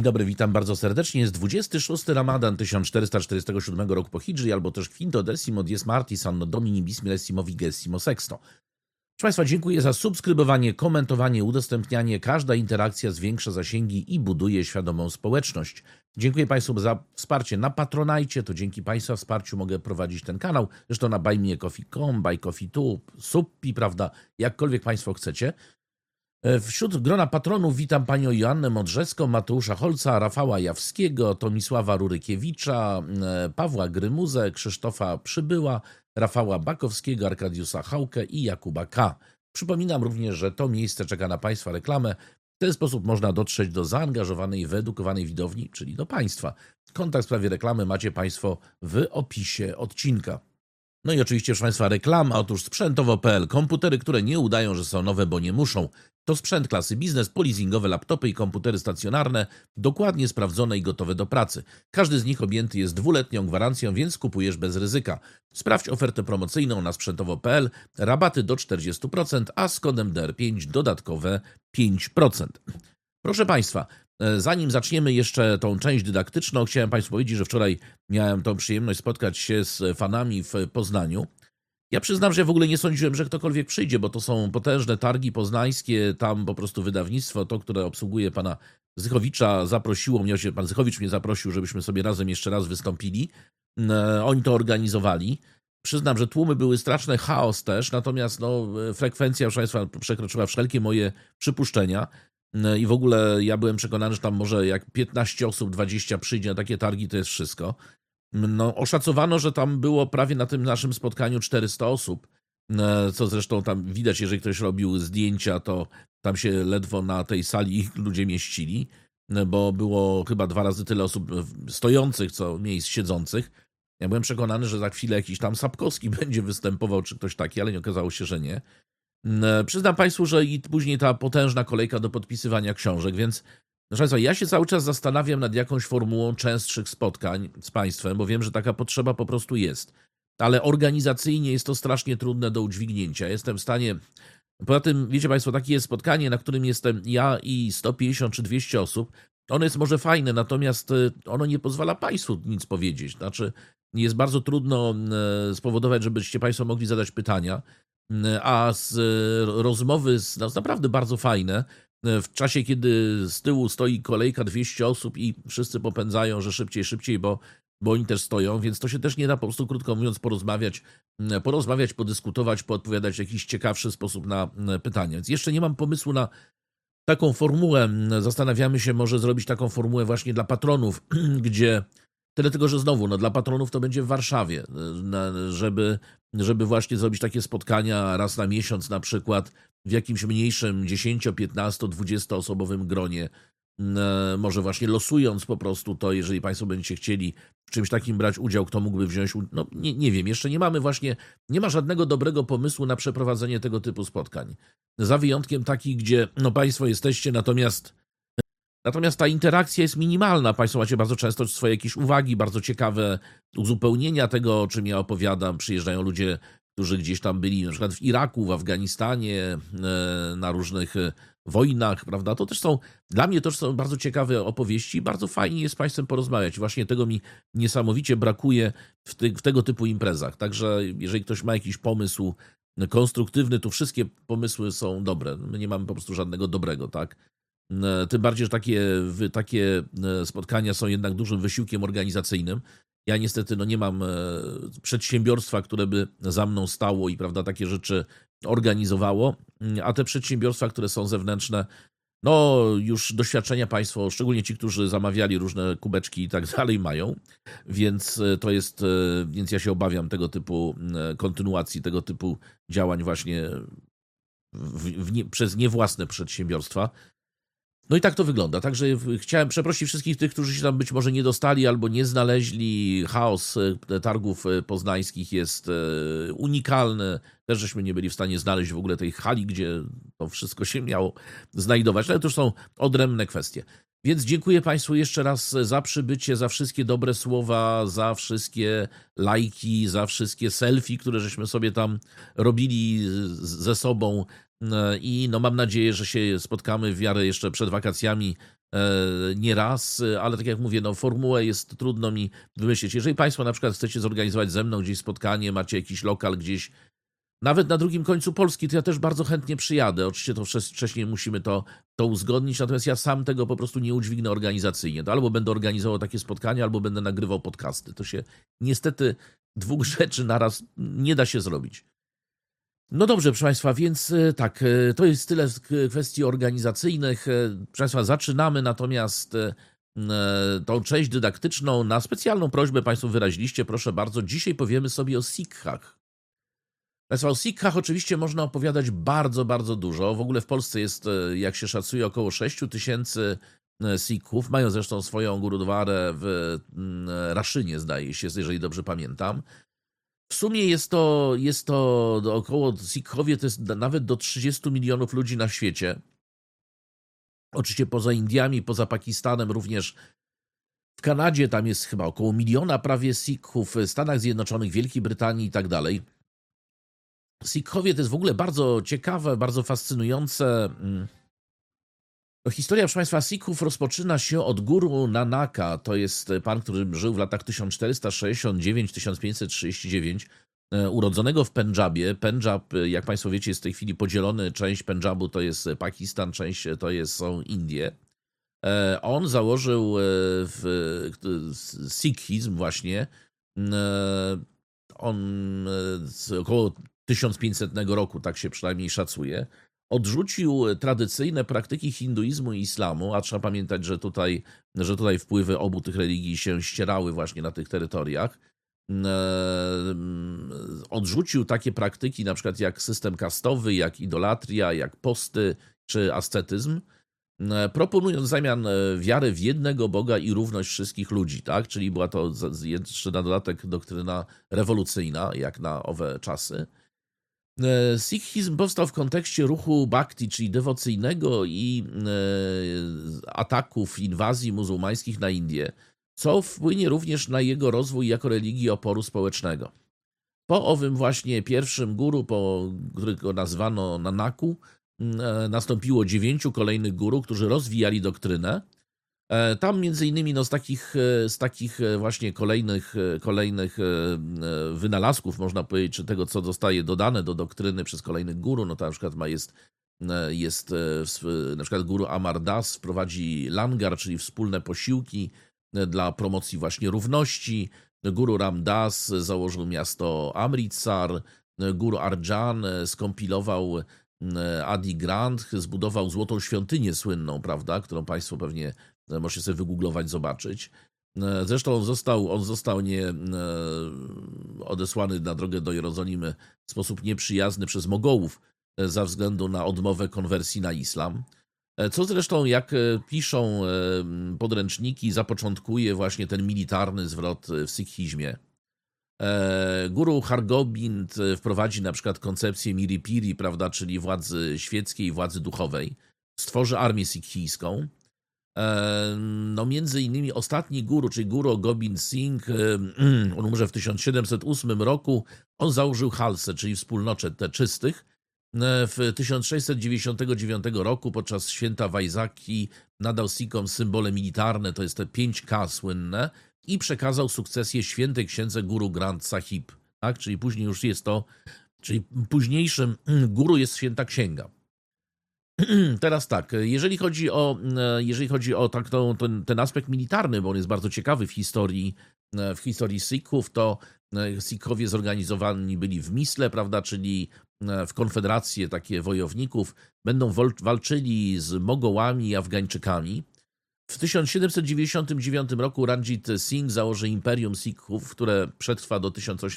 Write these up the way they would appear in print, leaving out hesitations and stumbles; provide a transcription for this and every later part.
Dzień dobry, witam bardzo serdecznie. Jest 26 Ramadan 1447 roku po Hidży, albo też Quinto Decimo Dies Martis Anno Domini Bismillesimo Vigésimo Sexto. Proszę Państwa, dziękuję za subskrybowanie, komentowanie, udostępnianie. Każda interakcja zwiększa zasięgi i buduje świadomą społeczność. Dziękuję Państwu za wsparcie na Patronajcie. To dzięki Państwa wsparciu mogę prowadzić ten kanał. Zresztą na buymeacoffee.com, buycoffee.tu, Suppi, prawda, jakkolwiek Państwo chcecie. Wśród grona patronów witam panią Joannę Modrzewską, Mateusza Holca, Rafała Jawskiego, Tomisława Rurykiewicza, Pawła Grymuzę, Krzysztofa Przybyła, Rafała Bakowskiego, Arkadiusa Hałkę i Jakuba K. Przypominam również, że to miejsce czeka na Państwa reklamę. W ten sposób można dotrzeć do zaangażowanej, wyedukowanej widowni, czyli do Państwa. Kontakt w sprawie reklamy macie Państwo w opisie odcinka. No i oczywiście, proszę Państwa, reklama. Otóż sprzętowo.pl. Komputery, które nie udają, że są nowe, bo nie muszą. To sprzęt klasy biznes, polizingowe laptopy i komputery stacjonarne, dokładnie sprawdzone i gotowe do pracy. Każdy z nich objęty jest 2-letnią gwarancją, więc kupujesz bez ryzyka. Sprawdź ofertę promocyjną na sprzętowo.pl. Rabaty do 40%, a z kodem DR5 dodatkowe 5%. Proszę Państwa, zanim zaczniemy jeszcze tą część dydaktyczną, chciałem Państwu powiedzieć, że wczoraj miałem tą przyjemność spotkać się z fanami w Poznaniu. Ja przyznam, że ja w ogóle nie sądziłem, że ktokolwiek przyjdzie, bo to są potężne targi poznańskie, tam po prostu wydawnictwo, to, które obsługuje pana Zychowicza, zaprosiło mnie, pan Zychowicz mnie zaprosił, żebyśmy sobie razem jeszcze raz wystąpili. Oni to organizowali. Przyznam, że tłumy były straszne, chaos też, natomiast frekwencja, proszę Państwa, przekroczyła wszelkie moje przypuszczenia. I w ogóle ja byłem przekonany, że tam może jak 15 osób, 20 przyjdzie na takie targi, to jest wszystko. Oszacowano, że tam było prawie na tym naszym spotkaniu 400 osób, co zresztą tam widać, jeżeli ktoś robił zdjęcia, to tam się ledwo na tej sali ludzie mieścili, bo było chyba 2 razy tyle osób stojących, co miejsc siedzących. Ja byłem przekonany, że za chwilę jakiś tam Sapkowski będzie występował, czy ktoś taki, ale nie okazało się, że nie. Przyznam Państwu, że i później ta potężna kolejka do podpisywania książek, więc proszę Państwa, ja się cały czas zastanawiam nad jakąś formułą częstszych spotkań z Państwem, bo wiem, że taka potrzeba po prostu jest, ale organizacyjnie jest to strasznie trudne do udźwignięcia. Jestem w stanie, poza tym, wiecie Państwo, takie jest spotkanie, na którym jestem ja i 150 czy 200 osób. Ono jest może fajne, natomiast ono nie pozwala Państwu nic powiedzieć. Znaczy, jest bardzo trudno spowodować, żebyście Państwo mogli zadać pytania, a z rozmowy naprawdę bardzo fajne, w czasie, kiedy z tyłu stoi kolejka 200 osób i wszyscy popędzają, że szybciej, bo oni też stoją, więc to się też nie da po prostu, krótko mówiąc, porozmawiać, podyskutować, poodpowiadać w jakiś ciekawszy sposób na pytania. Więc jeszcze nie mam pomysłu na taką formułę. Zastanawiamy się, może zrobić taką formułę właśnie dla patronów, gdzie tyle tylko, że znowu, dla patronów to będzie w Warszawie, żeby właśnie zrobić takie spotkania raz na miesiąc na przykład w jakimś mniejszym 10, 15, 20 osobowym gronie, może właśnie losując po prostu to, jeżeli Państwo będziecie chcieli w czymś takim brać udział, kto mógłby wziąć, nie wiem, jeszcze nie ma żadnego dobrego pomysłu na przeprowadzenie tego typu spotkań. Za wyjątkiem takich, gdzie Państwo jesteście, natomiast ta interakcja jest minimalna. Państwo macie bardzo często swoje jakieś uwagi, bardzo ciekawe uzupełnienia tego, o czym ja opowiadam. Przyjeżdżają ludzie, którzy gdzieś tam byli, na przykład w Iraku, w Afganistanie, na różnych wojnach, prawda? Dla mnie to też są bardzo ciekawe opowieści i bardzo fajnie jest z Państwem porozmawiać. Właśnie tego mi niesamowicie brakuje w tego typu imprezach. Także jeżeli ktoś ma jakiś pomysł konstruktywny, to wszystkie pomysły są dobre. My nie mamy po prostu żadnego dobrego, tak? Tym bardziej, że takie spotkania są jednak dużym wysiłkiem organizacyjnym. Ja niestety nie mam przedsiębiorstwa, które by za mną stało i takie rzeczy organizowało, a te przedsiębiorstwa, które są zewnętrzne, już doświadczenia Państwo, szczególnie ci, którzy zamawiali różne kubeczki i tak dalej, mają, więc więc ja się obawiam tego typu kontynuacji, tego typu działań właśnie przez niewłasne przedsiębiorstwa. No i tak to wygląda. Także chciałem przeprosić wszystkich tych, którzy się tam być może nie dostali albo nie znaleźli. Chaos targów poznańskich jest unikalny. Też żeśmy nie byli w stanie znaleźć w ogóle tej hali, gdzie to wszystko się miało znajdować. Ale to już są odrębne kwestie. Więc dziękuję Państwu jeszcze raz za przybycie, za wszystkie dobre słowa, za wszystkie lajki, za wszystkie selfie, które żeśmy sobie tam robili ze sobą. I mam nadzieję, że się spotkamy w miarę jeszcze przed wakacjami nie raz, ale tak jak mówię, no formułę jest trudno mi wymyślić. Jeżeli Państwo na przykład chcecie zorganizować ze mną gdzieś spotkanie, macie jakiś lokal gdzieś, nawet na drugim końcu Polski, to ja też bardzo chętnie przyjadę. Oczywiście to wcześniej musimy to uzgodnić, natomiast ja sam tego po prostu nie udźwignę organizacyjnie. To albo będę organizował takie spotkania, albo będę nagrywał podcasty. To się niestety dwóch rzeczy naraz nie da się zrobić. No dobrze, proszę Państwa, więc tak, to jest tyle z kwestii organizacyjnych. Proszę Państwa, zaczynamy natomiast tą część dydaktyczną. Na specjalną prośbę Państwo wyraziliście, proszę bardzo, dzisiaj powiemy sobie o Sikhach. Państwa, o Sikhach oczywiście można opowiadać bardzo, bardzo dużo. W ogóle w Polsce jest, jak się szacuje, około 6 000 Sikhów. Mają zresztą swoją gurudwarę w Raszynie, zdaje się, jeżeli dobrze pamiętam. W sumie jest to około, Sikhowie to jest nawet do 30 milionów ludzi na świecie. Oczywiście poza Indiami, poza Pakistanem, również w Kanadzie tam jest chyba około miliona prawie Sikhów, w Stanach Zjednoczonych, Wielkiej Brytanii i tak dalej. Sikhowie to jest w ogóle bardzo ciekawe, bardzo fascynujące. Historia, proszę Państwa, Sikhów rozpoczyna się od Guru Nanaka. To jest pan, który żył w latach 1469-1539, urodzonego w Pendżabie. Pendżab, jak Państwo wiecie, jest w tej chwili podzielony. Część Pendżabu to jest Pakistan, część są Indie. On założył Sikhizm właśnie. On z około 1500 roku, tak się przynajmniej szacuje, odrzucił tradycyjne praktyki hinduizmu i islamu, a trzeba pamiętać, że tutaj wpływy obu tych religii się ścierały właśnie na tych terytoriach. Odrzucił takie praktyki, na przykład jak system kastowy, jak idolatria, jak posty czy ascetyzm, proponując w zamian wiarę w jednego Boga i równość wszystkich ludzi, tak? Czyli była to jeszcze na dodatek doktryna rewolucyjna, jak na owe czasy. Sikhizm powstał w kontekście ruchu bhakti, czyli dewocyjnego i ataków, inwazji muzułmańskich na Indię, co wpłynie również na jego rozwój jako religii oporu społecznego. Po owym właśnie pierwszym guru, którego nazwano Nanaku, nastąpiło 9 kolejnych guru, którzy rozwijali doktrynę. Tam między innymi z takich właśnie kolejnych wynalazków, można powiedzieć, czy tego, co zostaje dodane do doktryny przez kolejnych guru, no to na przykład na przykład guru Amar Das wprowadzi langar, czyli wspólne posiłki dla promocji właśnie równości. Guru Ram Das założył miasto Amritsar. Guru Arjan skompilował Adi Granth, zbudował złotą świątynię słynną, prawda, którą Państwo pewnie możecie sobie wygooglować, zobaczyć. Zresztą on został odesłany na drogę do Jerozolimy w sposób nieprzyjazny przez Mogołów ze względu na odmowę konwersji na islam. Co zresztą, jak piszą podręczniki, zapoczątkuje właśnie ten militarny zwrot w sikhizmie. Guru Hargobind wprowadzi na przykład koncepcję Miripiri, prawda, czyli władzy świeckiej i władzy duchowej. Stworzy armię sikhijską. No między innymi ostatni guru, czyli Guru Gobind Singh, on umrze w 1708 roku, on założył Khalsę, czyli wspólnotę czystych. W 1699 roku podczas święta Vaisakhi nadał Sikhom symbole militarne, to jest te 5K słynne, i przekazał sukcesję świętej księdze Guru Granth Sahib, tak? Czyli później już jest to, czyli późniejszym guru jest święta księga. Teraz tak, jeżeli chodzi o ten aspekt militarny, bo on jest bardzo ciekawy w historii Sikhów, to Sikhowie zorganizowani byli w misle, prawda, czyli w konfederacje takie wojowników, będą walczyli z Mogołami i Afgańczykami. W 1799 roku Ranjit Singh założy Imperium Sikhów, które przetrwa do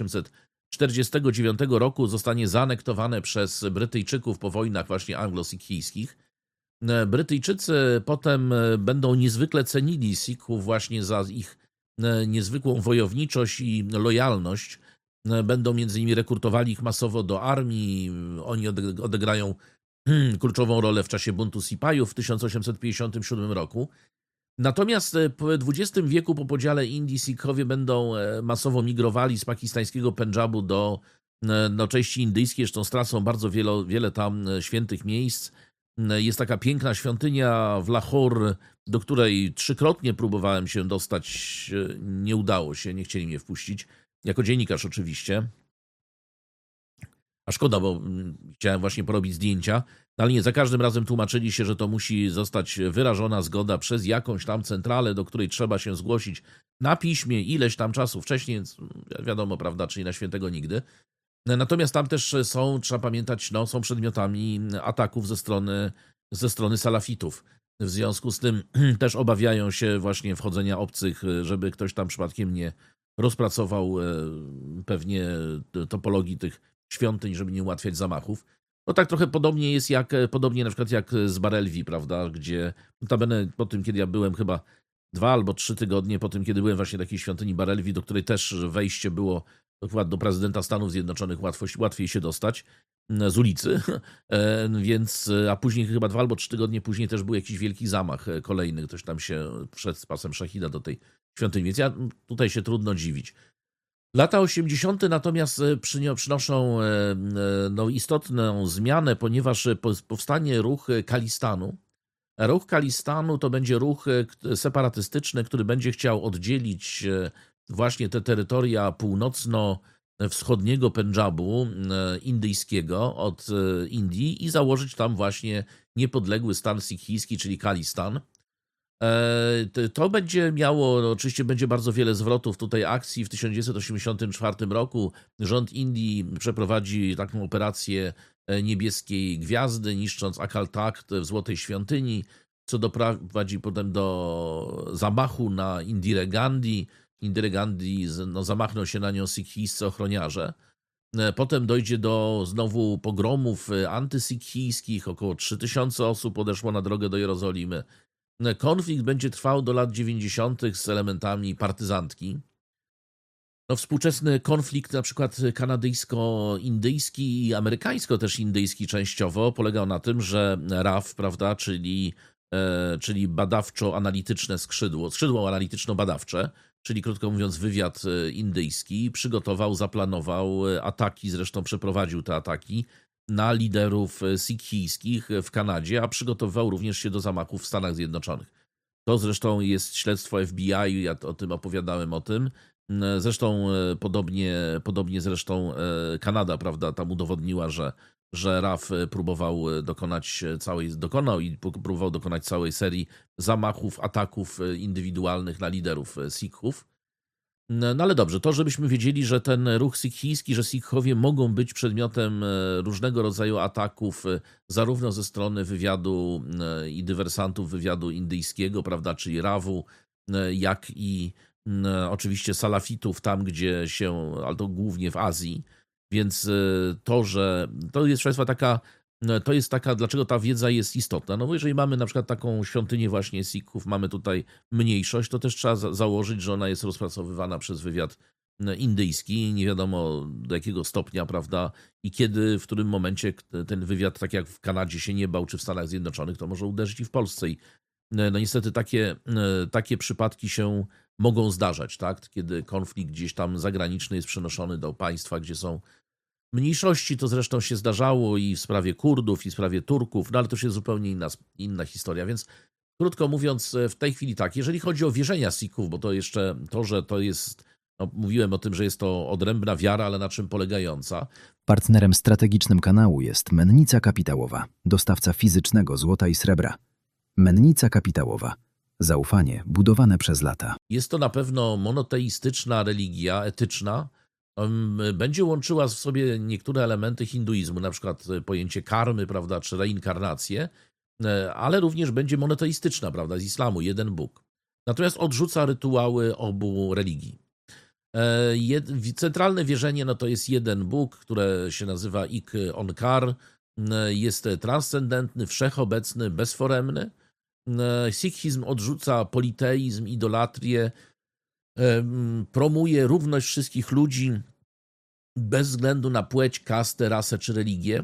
1849 roku, zostanie zaanektowane przez Brytyjczyków po wojnach właśnie anglo-sikhijskich. Brytyjczycy potem będą niezwykle cenili Sikhów właśnie za ich niezwykłą wojowniczość i lojalność. Będą między innymi rekrutowali ich masowo do armii. Oni odegrają kluczową rolę w czasie buntu Sipajów w 1857 roku. Natomiast w XX wieku po podziale Indii Sikhowie będą masowo migrowali z pakistańskiego Pendżabu do części indyjskiej, zresztą stracą bardzo wiele tam świętych miejsc. Jest taka piękna świątynia w Lahore, do której 3-krotnie próbowałem się dostać, nie udało się, nie chcieli mnie wpuścić. Jako dziennikarz oczywiście. A szkoda, bo chciałem właśnie porobić zdjęcia, no ale nie, za każdym razem tłumaczyli się, że to musi zostać wyrażona zgoda przez jakąś tam centralę, do której trzeba się zgłosić na piśmie ileś tam czasu wcześniej, więc wiadomo, prawda, czyli na świętego nigdy. Natomiast tam też są, trzeba pamiętać, no, są przedmiotami ataków ze strony salafitów. W związku z tym też obawiają się właśnie wchodzenia obcych, żeby ktoś tam przypadkiem nie rozpracował pewnie topologii tych świątyń, żeby nie ułatwiać zamachów. No tak trochę podobnie na przykład jak z Barelwi, prawda, gdzie notabene po tym, kiedy ja byłem chyba 2 albo 3 tygodnie po tym, kiedy byłem właśnie w takiej świątyni Barelwi, do której też wejście było chyba do prezydenta Stanów Zjednoczonych łatwiej się dostać z ulicy, więc, a później chyba 2 albo 3 tygodnie później też był jakiś wielki zamach kolejny, ktoś tam się wszedł z pasem szachida do tej świątyni, więc tutaj się trudno dziwić. Lata 80. natomiast przynoszą no, istotną zmianę, ponieważ powstanie ruch Kalistanu. Ruch Kalistanu to będzie ruch separatystyczny, który będzie chciał oddzielić właśnie te terytoria północno-wschodniego Pendżabu indyjskiego od Indii i założyć tam właśnie niepodległy stan sikhijski, czyli Kalistan. To będzie miało, oczywiście będzie bardzo wiele zwrotów tutaj akcji. W 1984 roku rząd Indii przeprowadzi taką operację Niebieskiej Gwiazdy, niszcząc Akal Takht w Złotej Świątyni, co doprowadzi potem do zamachu na Indirę Gandhi. Indira Gandhi, no, zamachnął się na nią sikhijscy ochroniarze. Potem dojdzie do znowu pogromów antysikhijskich, około 3000 osób odeszło na drogę do Jerozolimy. Konflikt będzie trwał do lat 90. z elementami partyzantki. No, współczesny konflikt na przykład kanadyjsko-indyjski i amerykańsko-też-indyjski częściowo polegał na tym, że RAF, prawda, czyli badawczo-analityczne skrzydło analityczno-badawcze, czyli krótko mówiąc wywiad indyjski, zaplanował ataki, zresztą przeprowadził te ataki na liderów sikhijskich w Kanadzie, a przygotowywał również się do zamachów w Stanach Zjednoczonych. To zresztą jest śledztwo FBI, ja o tym opowiadałem o tym. Zresztą podobnie zresztą Kanada, prawda, tam udowodniła, że RAF próbował dokonać całej serii zamachów, ataków indywidualnych na liderów Sikhów. No ale dobrze, to żebyśmy wiedzieli, że ten ruch sikhijski, że Sikhowie mogą być przedmiotem różnego rodzaju ataków, zarówno ze strony wywiadu i dywersantów wywiadu indyjskiego, prawda, czyli RAW-u, jak i oczywiście salafitów tam, gdzie się, ale to głównie w Azji. Więc to jest, Państwa, taka, dlaczego ta wiedza jest istotna. No bo jeżeli mamy na przykład taką świątynię właśnie Sikhów, mamy tutaj mniejszość, to też trzeba założyć, że ona jest rozpracowywana przez wywiad indyjski. Nie wiadomo do jakiego stopnia, prawda, i kiedy, w którym momencie ten wywiad, tak jak w Kanadzie się nie bał, czy w Stanach Zjednoczonych, to może uderzyć i w Polsce. I no niestety takie przypadki się mogą zdarzać, tak? Kiedy konflikt gdzieś tam zagraniczny jest przenoszony do państwa, gdzie są mniejszości. To zresztą się zdarzało i w sprawie Kurdów, i w sprawie Turków, no ale to już jest zupełnie inna historia. Więc krótko mówiąc, w tej chwili tak, jeżeli chodzi o wierzenia Sikhów, bo to jeszcze to, że to jest, no, mówiłem o tym, że jest to odrębna wiara, ale na czym polegająca. Partnerem strategicznym kanału jest Mennica Kapitałowa, dostawca fizycznego złota i srebra. Mennica Kapitałowa. Zaufanie budowane przez lata. Jest to na pewno monoteistyczna religia etyczna. Będzie łączyła w sobie niektóre elementy hinduizmu, na przykład pojęcie karmy, prawda, czy reinkarnację, ale również będzie monoteistyczna, prawda, z islamu, jeden Bóg. Natomiast odrzuca rytuały obu religii. Centralne wierzenie no to jest jeden Bóg, które się nazywa Ik Onkar, jest transcendentny, wszechobecny, bezforemny. Sikhizm odrzuca politeizm, idolatrię, promuje równość wszystkich ludzi bez względu na płeć, kastę, rasę czy religię.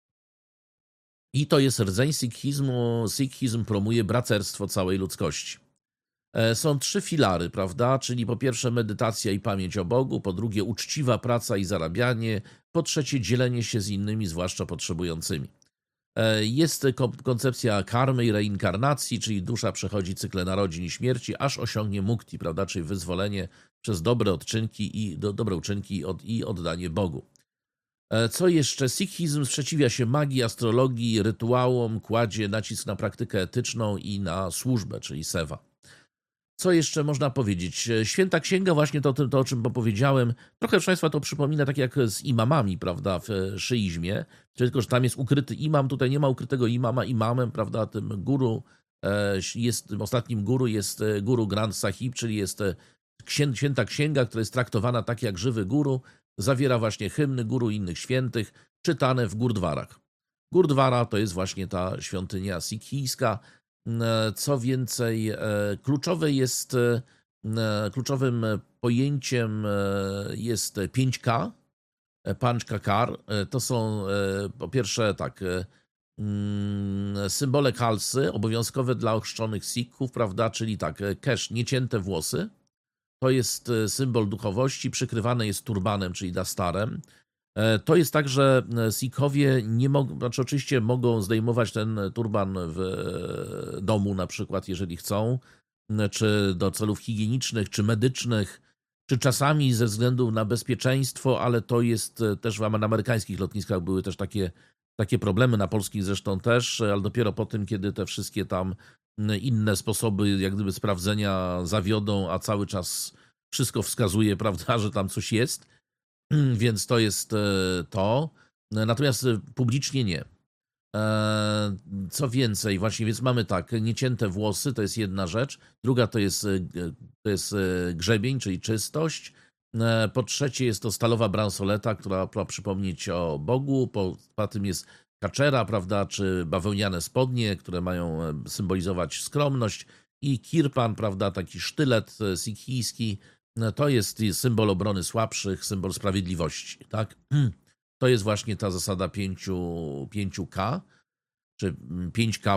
I to jest rdzeń sikhizmu. Sikhizm promuje braterstwo całej ludzkości. Są 3 filary, prawda? Czyli po pierwsze medytacja i pamięć o Bogu, po drugie uczciwa praca i zarabianie, po trzecie dzielenie się z innymi, zwłaszcza potrzebującymi. Jest koncepcja karmy i reinkarnacji, czyli dusza przechodzi cykle narodzin i śmierci, aż osiągnie mukti, prawda, czyli wyzwolenie przez dobre odczynki dobre uczynki i oddanie Bogu. Co jeszcze? Sikhizm sprzeciwia się magii, astrologii, rytuałom, kładzie nacisk na praktykę etyczną i na służbę, czyli seva. Co jeszcze można powiedzieć? Święta Księga, właśnie to o czym powiedziałem, trochę, proszę Państwa, to przypomina tak jak z imamami, prawda, w szyizmie, tylko że tam jest ukryty imam, tutaj nie ma ukrytego imama, imamem, prawda, tym guru, tym ostatnim guru jest guru Granth Sahib, czyli jest Święta Księga, która jest traktowana tak jak żywy guru, zawiera właśnie hymny guru i innych świętych, czytane w gurdwarach. Gurdwara to jest właśnie ta świątynia sikhijska. Co więcej, kluczowym pojęciem jest 5K, Panchkakar. To są po pierwsze tak, symbole Khalsy, obowiązkowe dla ochrzczonych Sikhów, prawda, czyli tak, kesz, niecięte włosy. To jest symbol duchowości, przykrywane jest turbanem, czyli dastarem. To jest tak, że Sikhowie nie mogą, znaczy oczywiście mogą zdejmować ten turban w domu na przykład, jeżeli chcą, czy do celów higienicznych, czy medycznych, czy czasami ze względu na bezpieczeństwo, ale to jest też na amerykańskich lotniskach były też takie problemy, na polskich zresztą też, ale dopiero po tym, kiedy te wszystkie tam inne sposoby jak gdyby sprawdzenia zawiodą, a cały czas wszystko wskazuje, prawda, że tam coś jest, więc to jest to. Natomiast publicznie nie. Co więcej, właśnie, więc mamy tak, niecięte włosy, to jest jedna rzecz. Druga to jest grzebień, czyli czystość. Po trzecie jest to stalowa bransoleta, która ma przypomnieć o Bogu. Poza tym jest kaczera, prawda, czy bawełniane spodnie, które mają symbolizować skromność. I kirpan, prawda, taki sztylet sikhijski. To jest symbol obrony słabszych, symbol sprawiedliwości, tak? To jest właśnie ta zasada 5K, czy 5K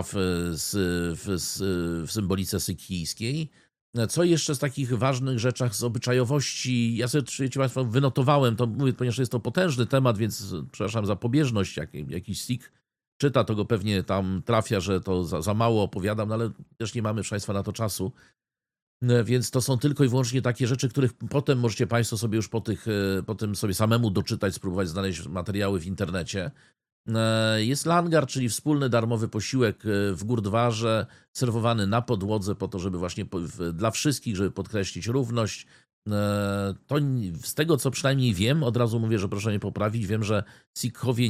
w symbolice sykhijskiej. Co jeszcze z takich ważnych rzeczach z obyczajowości? Ja sobie, Państwo, wynotowałem, to mówię, ponieważ jest to potężny temat, więc przepraszam za pobieżność. Jakiś Sikh czyta, to go pewnie tam trafia, że to za mało opowiadam, no ale też nie mamy, proszę Państwa, na to czasu. Więc to są tylko i wyłącznie takie rzeczy, których potem możecie Państwo sobie już po tym sobie samemu doczytać, spróbować znaleźć materiały w internecie. Jest langar, czyli wspólny darmowy posiłek w gurdwarze, serwowany na podłodze po to, żeby właśnie dla wszystkich, żeby podkreślić równość. To z tego, co przynajmniej wiem, od razu mówię, że proszę mnie poprawić, wiem, że Sikhowie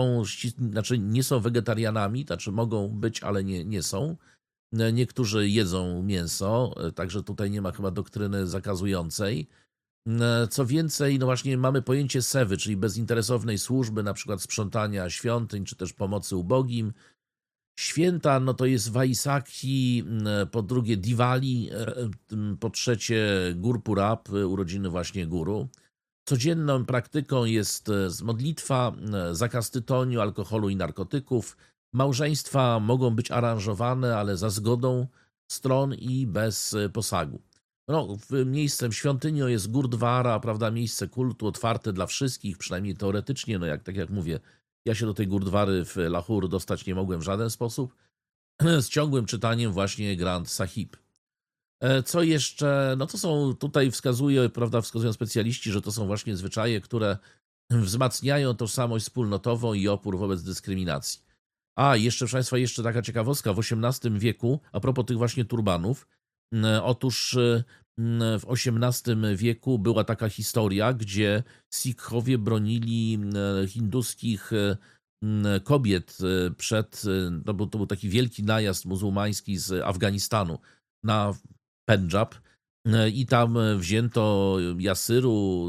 nie są wegetarianami, znaczy mogą być, ale nie są. Niektórzy jedzą mięso, także tutaj nie ma chyba doktryny zakazującej. Co więcej, no właśnie mamy pojęcie sewy, czyli bezinteresownej służby, na przykład sprzątania świątyń, czy też pomocy ubogim. Święta, no to jest Vaisakhi, po drugie Diwali, po trzecie Gurpurab, urodziny właśnie guru. Codzienną praktyką jest modlitwa, zakaz tytoniu, alkoholu i narkotyków. Małżeństwa mogą być aranżowane, ale za zgodą stron i bez posagu. No, miejscem świątynią jest gurdwara, prawda, miejsce kultu otwarte dla wszystkich, przynajmniej teoretycznie, no tak jak mówię, ja się do tej gurdwary w Lahore dostać nie mogłem w żaden sposób, z ciągłym czytaniem właśnie Granth Sahib. Co jeszcze? No to są, tutaj wskazują specjaliści, że to są właśnie zwyczaje, które wzmacniają tożsamość wspólnotową i opór wobec dyskryminacji. Jeszcze, proszę Państwa, jeszcze taka ciekawostka, w XVIII wieku, a propos tych właśnie turbanów, otóż w XVIII wieku była taka historia, gdzie Sikhowie bronili hinduskich kobiet to był taki wielki najazd muzułmański z Afganistanu na Pendżab i tam wzięto Jasyru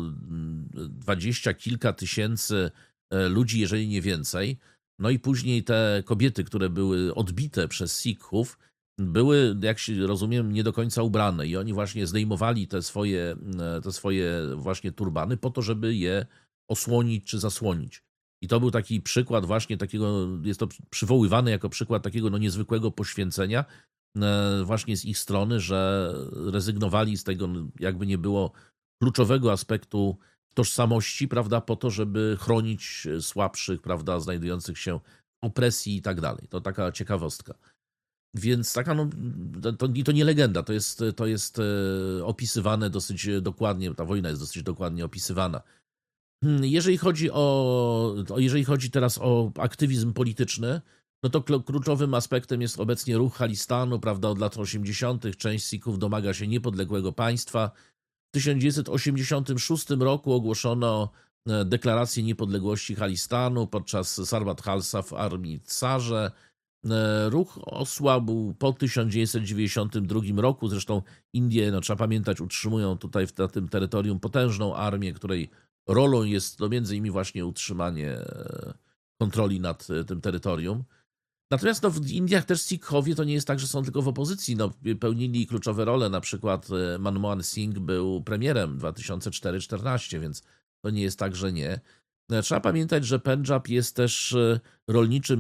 20 kilka tysięcy ludzi, jeżeli nie więcej. No i później te kobiety, które były odbite przez Sikhów, były, jak się rozumiem, nie do końca ubrane i oni właśnie zdejmowali te swoje właśnie turbany po to, żeby je osłonić czy zasłonić. I to był taki przykład właśnie takiego, jest to przywoływane jako przykład takiego niezwykłego poświęcenia właśnie z ich strony, że rezygnowali z tego, jakby nie było, kluczowego aspektu tożsamości, prawda, po to, żeby chronić słabszych, prawda, znajdujących się w opresji i tak dalej. To taka ciekawostka. Więc taka, no, to nie legenda, to jest opisywane dosyć dokładnie, ta wojna jest dosyć dokładnie opisywana. Jeżeli chodzi teraz o aktywizm polityczny, no to kluczowym aspektem jest obecnie ruch Halistanu, prawda, od lat 80. Część Sikhów domaga się niepodległego państwa. W 1986 roku ogłoszono deklarację niepodległości Halistanu podczas Sarbat Khalsa w armii Tsarze. Ruch osłabł po 1992 roku, zresztą Indie, no trzeba pamiętać, utrzymują tutaj na tym terytorium potężną armię, której rolą jest no między innymi właśnie utrzymanie kontroli nad tym terytorium. Natomiast no, w Indiach też Sikhowie to nie jest tak, że są tylko w opozycji. No, pełnili kluczowe role, na przykład Manmohan Singh był premierem 2004-2014, więc to nie jest tak, że nie. Trzeba pamiętać, że Pendżab jest też rolniczym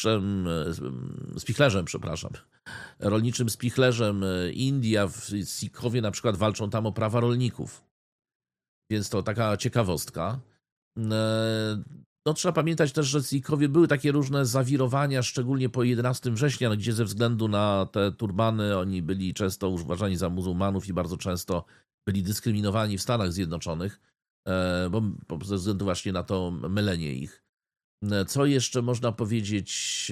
rolniczym spichlerzem Indii, a Sikhowie na przykład walczą tam o prawa rolników. Więc to taka ciekawostka. No, trzeba pamiętać też, że Sikhowie były takie różne zawirowania, szczególnie po 11 września, gdzie ze względu na te turbany oni byli często uważani za muzułmanów i bardzo często byli dyskryminowani w Stanach Zjednoczonych, bo ze względu właśnie na to mylenie ich. Co jeszcze można powiedzieć?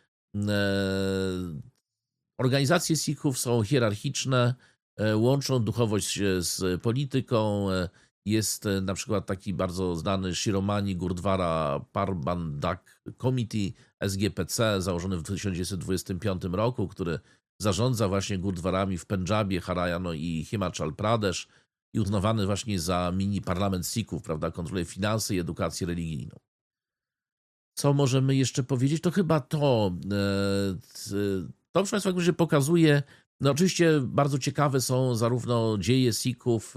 Organizacje Sikhów są hierarchiczne, łączą duchowość z polityką. Jest na przykład taki bardzo znany Shiromani Gurdwara Parbandhak Committee, SGPC, założony w 1925 roku, który zarządza właśnie gurdwarami w Pendżabie, Haryano i Himachal Pradesh i uznawany właśnie za mini parlament Sikhów, prawda, kontroluje finanse i edukację religijną. Co możemy jeszcze powiedzieć? To chyba to. To, proszę Państwa, jakby pokazuje, no oczywiście bardzo ciekawe są zarówno dzieje Sikhów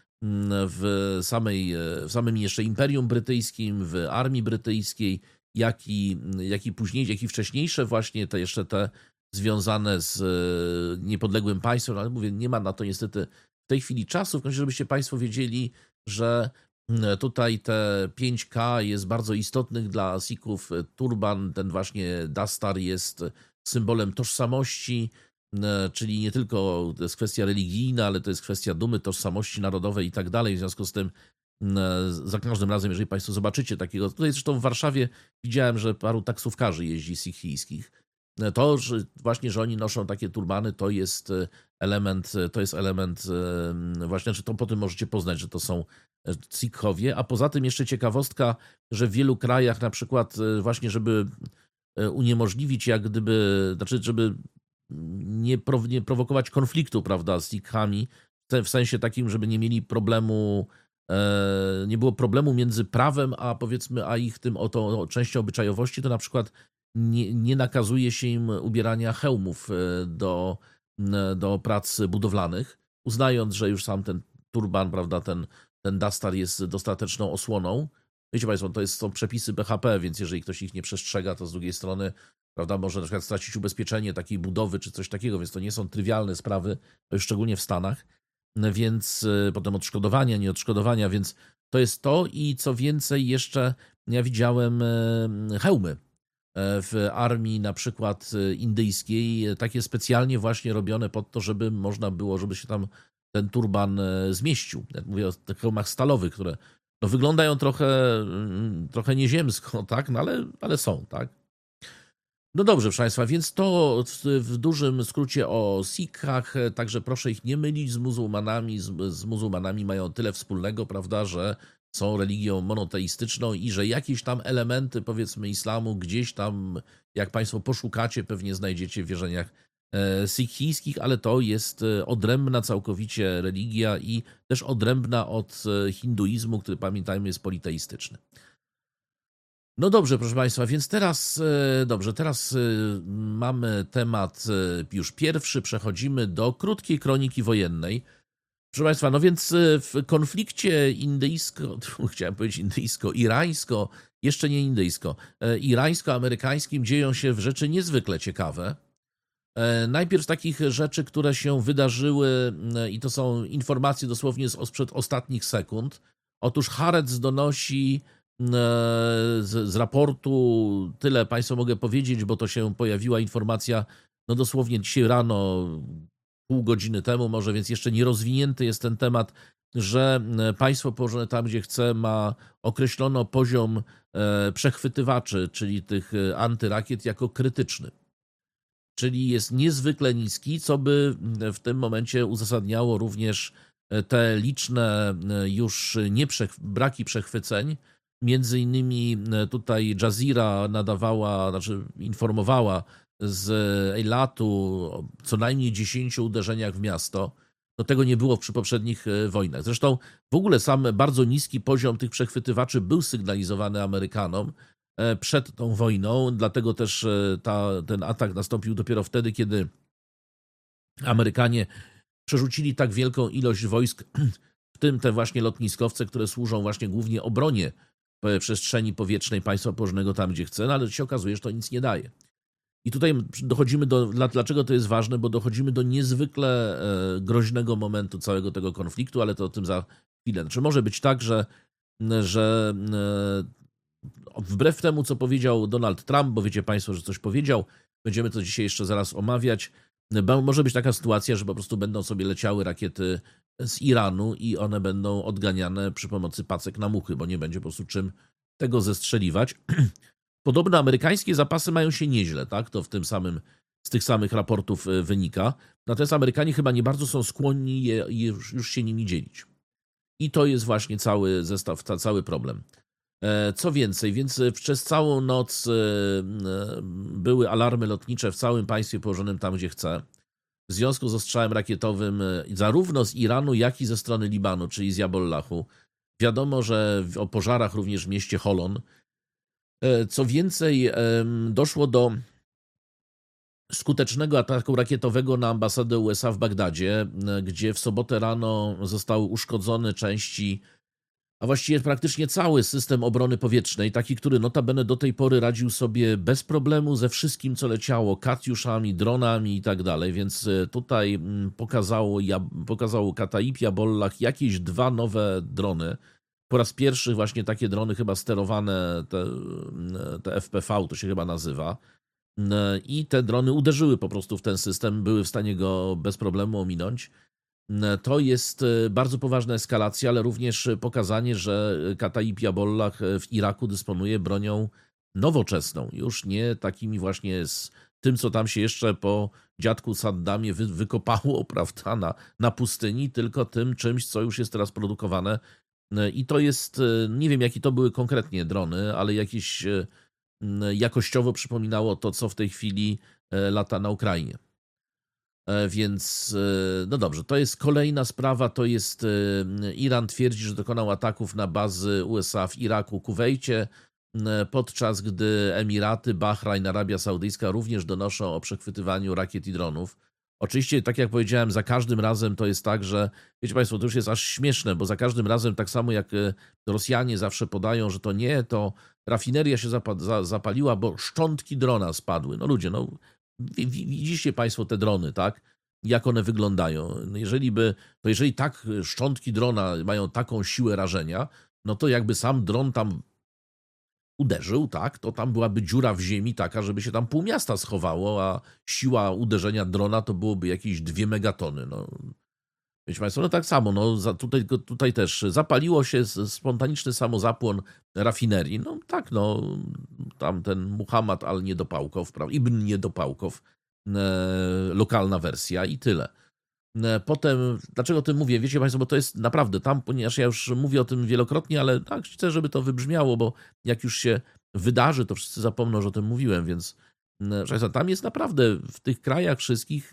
w samym jeszcze Imperium Brytyjskim, w armii brytyjskiej, jak i później, jak i wcześniejsze właśnie te związane z niepodległym państwem, ale mówię, nie ma na to niestety w tej chwili czasu, w końcu żebyście Państwo wiedzieli, że tutaj te 5K jest bardzo istotnych dla Sikhów. Turban, ten właśnie dastar jest symbolem tożsamości, czyli nie tylko to jest kwestia religijna, ale to jest kwestia dumy, tożsamości narodowej i tak dalej. W związku z tym za każdym razem, jeżeli Państwo zobaczycie takiego, tutaj zresztą w Warszawie widziałem, że paru taksówkarzy jeździ sikhijskich. To, że właśnie, że oni noszą takie turbany, to jest element właśnie, znaczy to po tym możecie poznać, że to są Sikhowie, a poza tym jeszcze ciekawostka, że w wielu krajach na przykład właśnie, żeby uniemożliwić jak gdyby, znaczy żeby nie prowokować konfliktu, prawda, z Sikhami, w sensie takim, żeby nie mieli problemu, nie było problemu między prawem, a powiedzmy, a ich tym oto częścią obyczajowości, to na przykład nie nakazuje się im ubierania hełmów do prac budowlanych, uznając, że już sam ten turban, prawda, ten dastar jest dostateczną osłoną. Wiecie Państwo, są przepisy BHP, więc jeżeli ktoś ich nie przestrzega, to z drugiej strony, prawda, może na przykład stracić ubezpieczenie takiej budowy czy coś takiego, więc to nie są trywialne sprawy, to już szczególnie w Stanach, więc potem odszkodowania, nieodszkodowania, więc to jest to i co więcej jeszcze ja widziałem hełmy w armii na przykład indyjskiej, takie specjalnie właśnie robione pod to, żeby można było, żeby się tam ten turban zmieścił. Jak mówię o tych hełmach stalowych, które no, wyglądają trochę nieziemsko, tak? No, ale są, tak? No dobrze, proszę Państwa, więc to w dużym skrócie o Sikhach, także proszę ich nie mylić z muzułmanami. Z muzułmanami mają tyle wspólnego, prawda, że są religią monoteistyczną i że jakieś tam elementy, powiedzmy, islamu gdzieś tam, jak Państwo poszukacie, pewnie znajdziecie w wierzeniach sikhijskich, ale to jest odrębna całkowicie religia i też odrębna od hinduizmu, który, pamiętajmy, jest politeistyczny. No dobrze, proszę Państwa, więc teraz mamy temat już pierwszy, przechodzimy do krótkiej kroniki wojennej. Proszę Państwa, no więc w konflikcie chciałem powiedzieć indyjsko-irańsko, jeszcze nie indyjsko, irańsko-amerykańskim dzieją się rzeczy niezwykle ciekawe. Najpierw z takich rzeczy, które się wydarzyły i to są informacje dosłownie sprzed ostatnich sekund. Otóż Haaretz donosi, z raportu tyle Państwu mogę powiedzieć, bo to się pojawiła informacja no dosłownie dzisiaj rano, pół godziny temu może, więc jeszcze nie rozwinięty jest ten temat, że państwo położone tam, gdzie chce, ma określono poziom przechwytywaczy, czyli tych antyrakiet, jako krytyczny. Czyli jest niezwykle niski, co by w tym momencie uzasadniało również te liczne już braki przechwyceń. Między innymi tutaj Jazeera nadawała, znaczy informowała z Eilatu o co najmniej 10 uderzeniach w miasto. No tego nie było przy poprzednich wojnach. Zresztą w ogóle sam bardzo niski poziom tych przechwytywaczy był sygnalizowany Amerykanom przed tą wojną, dlatego też ten atak nastąpił dopiero wtedy, kiedy Amerykanie przerzucili tak wielką ilość wojsk, w tym te właśnie lotniskowce, które służą właśnie głównie obronie przestrzeni powietrznej państwa położonego tam, gdzie chce, no ale się okazuje, że to nic nie daje. I tutaj dochodzimy dlaczego to jest ważne, bo dochodzimy do niezwykle groźnego momentu całego tego konfliktu, ale to o tym za chwilę. Czy może być tak, że wbrew temu, co powiedział Donald Trump, bo wiecie Państwo, że coś powiedział, będziemy to dzisiaj jeszcze zaraz omawiać, może być taka sytuacja, że po prostu będą sobie leciały rakiety z Iranu i one będą odganiane przy pomocy pacek na muchy, bo nie będzie po prostu czym tego zestrzeliwać. Podobno amerykańskie zapasy mają się nieźle, tak? To z tych samych raportów wynika. Natomiast Amerykanie chyba nie bardzo są skłonni już się nimi dzielić. I to jest właśnie cały zestaw, cały problem. Co więcej, więc przez całą noc były alarmy lotnicze w całym państwie położonym tam, gdzie chce. W związku z ostrzałem rakietowym zarówno z Iranu, jak i ze strony Libanu, czyli z Jabollahu. Wiadomo, że o pożarach również w mieście Holon. Co więcej, doszło do skutecznego ataku rakietowego na ambasadę USA w Bagdadzie, gdzie w sobotę rano zostały uszkodzone części, a właściwie praktycznie cały system obrony powietrznej, taki, który notabene do tej pory radził sobie bez problemu ze wszystkim, co leciało, katiuszami, dronami i tak dalej, więc tutaj pokazało Kataib Jabollah jakieś 2 nowe drony. Po raz pierwszy właśnie takie drony chyba sterowane, te FPV to się chyba nazywa. I te drony uderzyły po prostu w ten system, były w stanie go bez problemu ominąć. To jest bardzo poważna eskalacja, ale również pokazanie, że Kataib Jabollah w Iraku dysponuje bronią nowoczesną. Już nie takimi właśnie z tym, co tam się jeszcze po dziadku Saddamie wykopało, prawda, na pustyni, tylko tym czymś, co już jest teraz produkowane. I to jest, nie wiem jakie to były konkretnie drony, ale jakieś jakościowo przypominało to, co w tej chwili lata na Ukrainie. Więc, no dobrze, to jest kolejna sprawa, to jest Iran twierdzi, że dokonał ataków na bazy USA w Iraku, Kuwejcie, podczas gdy Emiraty, Bahrajn, Arabia Saudyjska również donoszą o przechwytywaniu rakiet i dronów. Oczywiście, tak jak powiedziałem, za każdym razem to jest tak, że, wiecie Państwo, to już jest aż śmieszne, bo za każdym razem, tak samo jak Rosjanie zawsze podają, że to nie, to rafineria się zapaliła, bo szczątki drona spadły. No ludzie, no widzicie Państwo te drony, tak? Jak one wyglądają. Jeżeli tak szczątki drona mają taką siłę rażenia, no to jakby sam dron tam uderzył, tak, to tam byłaby dziura w ziemi taka, żeby się tam pół miasta schowało, a siła uderzenia drona to byłoby jakieś 2 megatony. No. Wiecie Państwo, no tak samo, no, tutaj też zapaliło się spontaniczny samozapłon rafinerii. No tak, no, tam ten Muhammad al-Niedopałkow, Ibn Niedopałkow, lokalna wersja i tyle. Potem, dlaczego o tym mówię? Wiecie Państwo, bo to jest naprawdę tam, ponieważ ja już mówię o tym wielokrotnie, ale tak chcę, żeby to wybrzmiało, bo jak już się wydarzy, to wszyscy zapomną, że o tym mówiłem, więc tam jest naprawdę w tych krajach wszystkich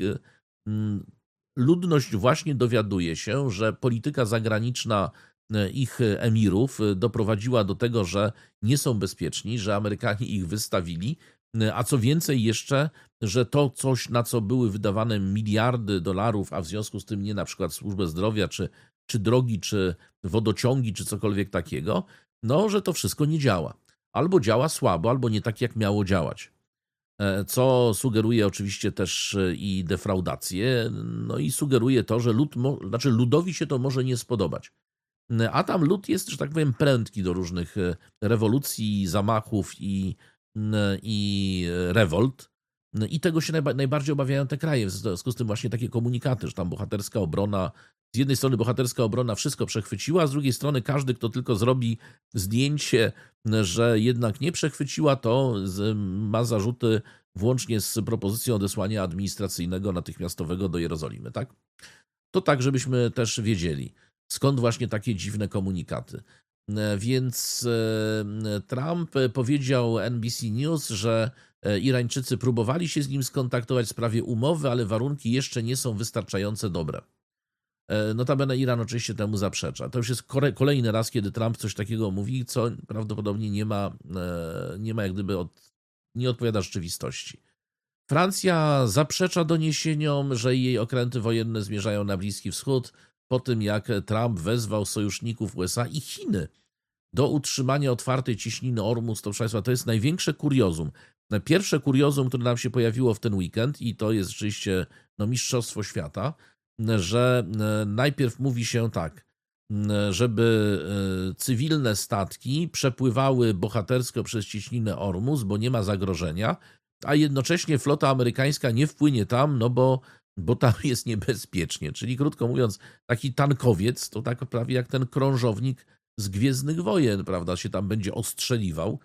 ludność właśnie dowiaduje się, że polityka zagraniczna ich emirów doprowadziła do tego, że nie są bezpieczni, że Amerykanie ich wystawili, a co więcej jeszcze, że to coś, na co były wydawane miliardy dolarów, a w związku z tym nie na przykład służbę zdrowia, czy drogi, czy wodociągi, czy cokolwiek takiego, no, że to wszystko nie działa. Albo działa słabo, albo nie tak, jak miało działać. Co sugeruje oczywiście też i defraudację, no i sugeruje to, że ludowi się to może nie spodobać. A tam lud jest, że tak powiem, prędki do różnych rewolucji, zamachów i rewolt. I tego się najbardziej obawiają te kraje. W związku z tym właśnie takie komunikaty, że tam bohaterska obrona, z jednej strony bohaterska obrona wszystko przechwyciła, a z drugiej strony każdy, kto tylko zrobi zdjęcie, że jednak nie przechwyciła, to ma zarzuty włącznie z propozycją odesłania administracyjnego natychmiastowego do Jerozolimy, tak? To tak, żebyśmy też wiedzieli, skąd właśnie takie dziwne komunikaty. Więc Trump powiedział NBC News, że Irańczycy próbowali się z nim skontaktować w sprawie umowy, ale warunki jeszcze nie są wystarczająco dobre. Notabene Iran oczywiście temu zaprzecza. To już jest kolejny raz, kiedy Trump coś takiego mówi, co prawdopodobnie nie ma jak gdyby nie odpowiada rzeczywistości. Francja zaprzecza doniesieniom, że jej okręty wojenne zmierzają na Bliski Wschód po tym, jak Trump wezwał sojuszników USA i Chiny do utrzymania otwartej cieśniny Ormus. To, proszę Państwa, to jest największe kuriozum. Pierwsze kuriozum, które nam się pojawiło w ten weekend, i to jest rzeczywiście mistrzostwo świata, że najpierw mówi się tak, żeby cywilne statki przepływały bohatersko przez cieśninę Ormus, bo nie ma zagrożenia, a jednocześnie flota amerykańska nie wpłynie tam, no bo tam jest niebezpiecznie. Czyli krótko mówiąc, taki tankowiec to tak prawie jak ten krążownik z Gwiezdnych Wojen, prawda, się tam będzie ostrzeliwał.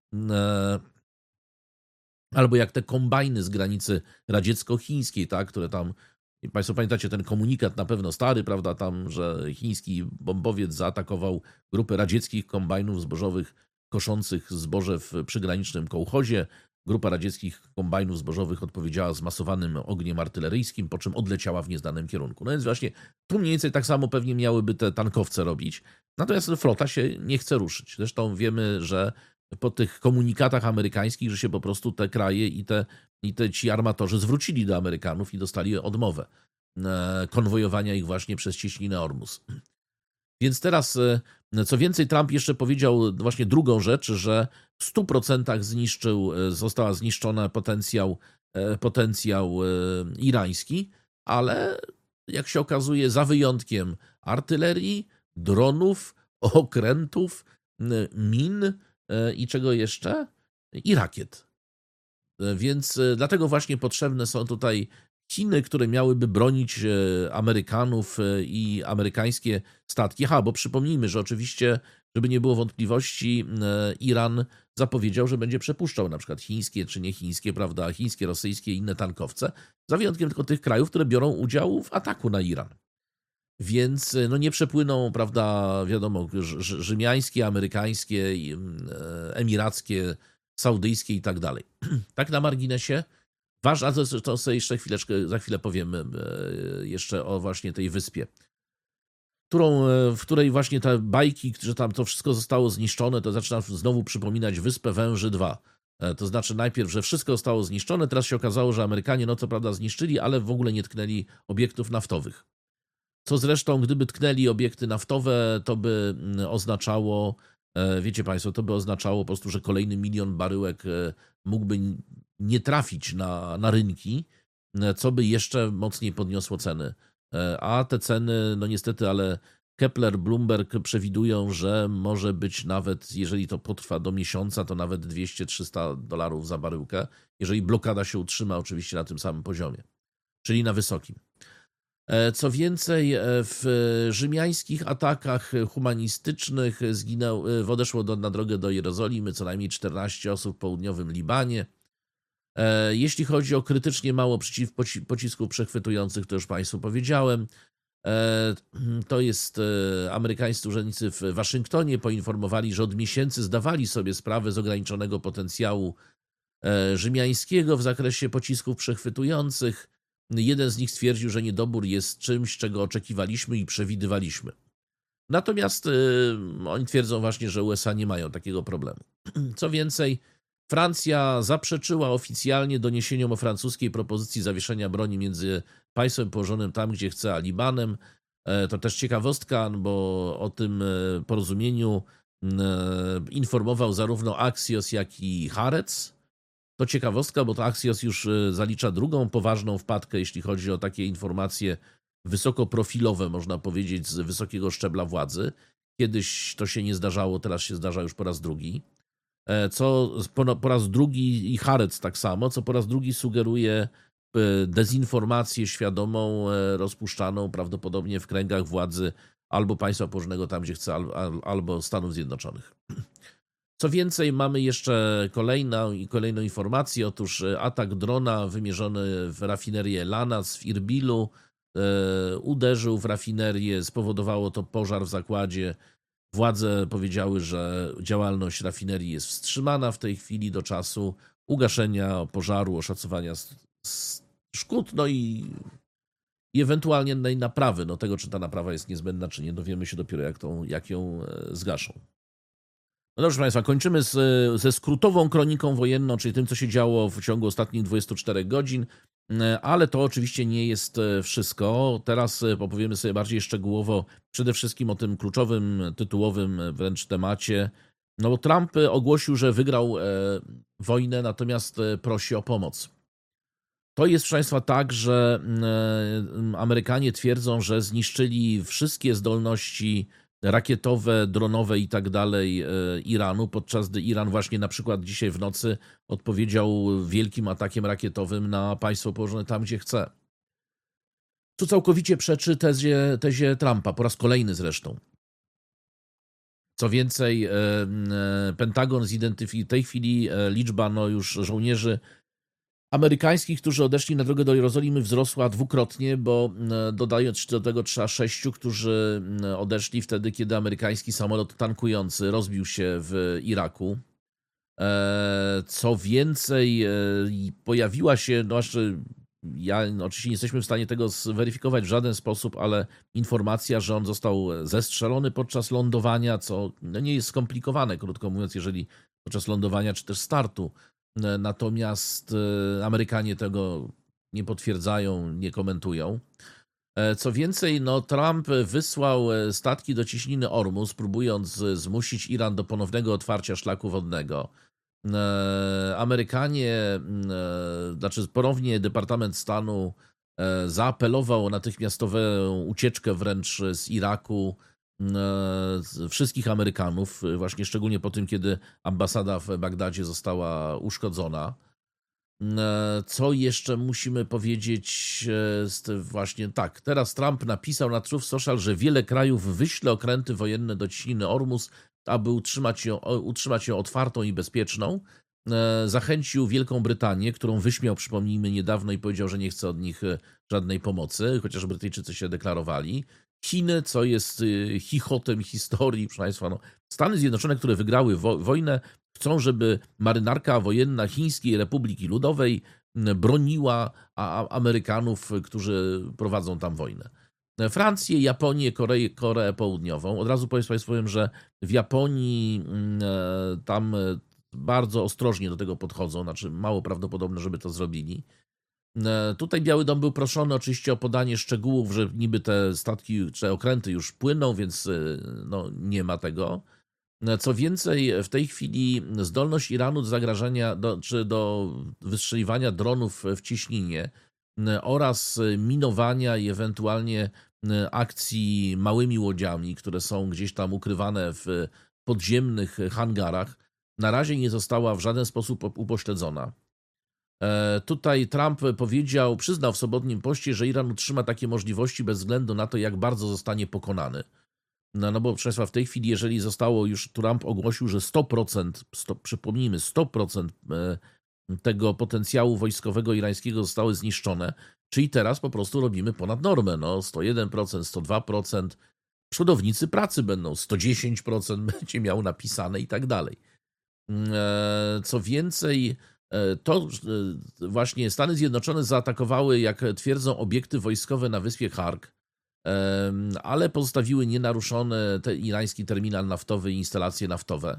Albo jak te kombajny z granicy radziecko-chińskiej, tak, które tam, Państwo pamiętacie ten komunikat na pewno stary, prawda, tam, że chiński bombowiec zaatakował grupę radzieckich kombajnów zbożowych koszących zboże w przygranicznym kołchozie. Grupa radzieckich kombajnów zbożowych odpowiedziała zmasowanym ogniem artyleryjskim, po czym odleciała w nieznanym kierunku. No więc właśnie tu mniej więcej tak samo pewnie miałyby te tankowce robić. Natomiast flota się nie chce ruszyć. Zresztą wiemy, że po tych komunikatach amerykańskich, że się po prostu te kraje ci armatorzy zwrócili do Amerykanów i dostali odmowę konwojowania ich właśnie przez cieśninę Ormus. Więc teraz, co więcej, Trump jeszcze powiedział właśnie drugą rzecz, że w 100% została zniszczona potencjał irański, ale jak się okazuje, za wyjątkiem artylerii, dronów, okrętów, min i czego jeszcze? I rakiet. Więc dlatego właśnie potrzebne są tutaj Chiny, które miałyby bronić Amerykanów i amerykańskie statki. Bo przypomnijmy, że oczywiście, żeby nie było wątpliwości, Iran zapowiedział, że będzie przepuszczał na przykład chińskie czy nie chińskie, prawda, chińskie, rosyjskie i inne tankowce, za wyjątkiem tylko tych krajów, które biorą udział w ataku na Iran. Więc nie przepłyną, prawda, wiadomo, rzymiańskie, amerykańskie, emirackie, saudyjskie i tak dalej. Tak na marginesie. A to sobie jeszcze za chwilę powiemy jeszcze o właśnie tej wyspie, w której właśnie te bajki, że tam to wszystko zostało zniszczone, to zaczyna znowu przypominać Wyspę Węży 2. To znaczy najpierw, że wszystko zostało zniszczone, teraz się okazało, że Amerykanie co prawda zniszczyli, ale w ogóle nie tknęli obiektów naftowych. Co zresztą, gdyby tknęli obiekty naftowe, to by oznaczało, wiecie Państwo, to by oznaczało po prostu, że kolejny 1 milion baryłek mógłby nie trafić na rynki, co by jeszcze mocniej podniosło ceny. A te ceny, niestety, ale Kepler, Bloomberg przewidują, że może być nawet, jeżeli to potrwa do miesiąca, to nawet $200-300 za baryłkę, jeżeli blokada się utrzyma oczywiście na tym samym poziomie, czyli na wysokim. Co więcej, w rzymiańskich atakach humanistycznych odeszło na drogę do Jerozolimy co najmniej 14 osób w południowym Libanie. Jeśli chodzi o krytycznie mało pocisków przechwytujących, to już Państwu powiedziałem. To jest amerykańscy urzędnicy w Waszyngtonie poinformowali, że od miesięcy zdawali sobie sprawę z ograniczonego potencjału rzymiańskiego w zakresie pocisków przechwytujących. Jeden z nich stwierdził, że niedobór jest czymś, czego oczekiwaliśmy i przewidywaliśmy. Natomiast oni twierdzą właśnie, że USA nie mają takiego problemu. Co więcej, Francja zaprzeczyła oficjalnie doniesieniom o francuskiej propozycji zawieszenia broni między państwem położonym tam, gdzie chce, a Libanem. To też ciekawostka, bo o tym porozumieniu informował zarówno Axios, jak i Haaretz. To ciekawostka, bo to Axios już zalicza drugą poważną wpadkę, jeśli chodzi o takie informacje wysokoprofilowe, można powiedzieć, z wysokiego szczebla władzy. Kiedyś to się nie zdarzało, teraz się zdarza już po raz drugi. Co po raz drugi i Haaretz tak samo, co po raz drugi sugeruje dezinformację świadomą, rozpuszczaną prawdopodobnie w kręgach władzy albo państwa położonego tam, gdzie chce, albo Stanów Zjednoczonych. Co więcej, mamy jeszcze kolejną informację. Otóż atak drona wymierzony w rafinerię Lanas w Irbilu uderzył w rafinerię, spowodowało to pożar w zakładzie. Władze powiedziały, że działalność rafinerii jest wstrzymana w tej chwili do czasu ugaszenia pożaru, oszacowania szkód, no i ewentualnie naprawy. No tego, czy ta naprawa jest niezbędna, czy nie, dowiemy się dopiero, jak ją zgaszą. No dobrze Państwa, kończymy ze skrótową kroniką wojenną, czyli tym, co się działo w ciągu ostatnich 24 godzin, ale to oczywiście nie jest wszystko. Teraz opowiemy sobie bardziej szczegółowo przede wszystkim o tym kluczowym, tytułowym wręcz temacie. No bo Trump ogłosił, że wygrał wojnę, natomiast prosi o pomoc. To jest, proszę Państwa, tak, że Amerykanie twierdzą, że zniszczyli wszystkie zdolności rakietowe, dronowe i tak dalej Iranu, podczas gdy Iran właśnie na przykład dzisiaj w nocy odpowiedział wielkim atakiem rakietowym na państwo położone tam, gdzie chce. Co całkowicie przeczy tezie Trumpa, po raz kolejny zresztą. Co więcej, Pentagon zidentyfikował w tej chwili liczba już żołnierzy amerykańskich, którzy odeszli na drogę do Jerozolimy, wzrosła dwukrotnie, bo dodając do tego trzeba 6, którzy odeszli wtedy, kiedy amerykański samolot tankujący rozbił się w Iraku. Co więcej, pojawiła się, oczywiście nie jesteśmy w stanie tego zweryfikować w żaden sposób, ale informacja, że on został zestrzelony podczas lądowania, co nie jest skomplikowane, krótko mówiąc, jeżeli podczas lądowania czy też startu. Natomiast Amerykanie tego nie potwierdzają, nie komentują. Co więcej, Trump wysłał statki do cieśniny Ormus, próbując zmusić Iran do ponownego otwarcia szlaku wodnego. Amerykanie, ponownie Departament Stanu zaapelował o natychmiastową ucieczkę wręcz z Iraku wszystkich Amerykanów, właśnie szczególnie po tym, kiedy ambasada w Bagdadzie została uszkodzona. Co jeszcze musimy powiedzieć? Właśnie tak, teraz Trump napisał na Truth Social, że wiele krajów wyśle okręty wojenne do cieśniny Ormus, aby utrzymać ją otwartą i bezpieczną. Zachęcił Wielką Brytanię, którą wyśmiał, przypomnijmy, niedawno i powiedział, że nie chce od nich żadnej pomocy, chociaż Brytyjczycy się deklarowali. Chiny, co jest chichotem historii, proszę Państwa. Stany Zjednoczone, które wygrały wojnę, chcą, żeby marynarka wojenna Chińskiej Republiki Ludowej broniła Amerykanów, którzy prowadzą tam wojnę. Francję, Japonię, Koreę Południową. Od razu powiem, że w Japonii tam bardzo ostrożnie do tego podchodzą, mało prawdopodobne, żeby to zrobili. Tutaj Biały Dom był proszony oczywiście o podanie szczegółów, że niby te statki czy okręty już płyną, więc nie ma tego. Co więcej, w tej chwili zdolność Iranu do zagrażenia, czy do wystrzeliwania dronów w cieśninie oraz minowania i ewentualnie akcji małymi łodziami, które są gdzieś tam ukrywane w podziemnych hangarach, na razie nie została w żaden sposób upośledzona. Tutaj Trump przyznał w sobotnim poście, że Iran utrzyma takie możliwości bez względu na to, jak bardzo zostanie pokonany. Bo proszę Państwa, w tej chwili, jeżeli zostało już, Trump ogłosił, że przypomnijmy, 100% tego potencjału wojskowego irańskiego zostały zniszczone, czyli teraz po prostu robimy ponad normę, 101%, 102%, przodownicy pracy będą, 110% będzie miał napisane i tak dalej. Co więcej, to właśnie Stany Zjednoczone zaatakowały, jak twierdzą, obiekty wojskowe na wyspie Hark, ale pozostawiły nienaruszony irański terminal naftowy i instalacje naftowe.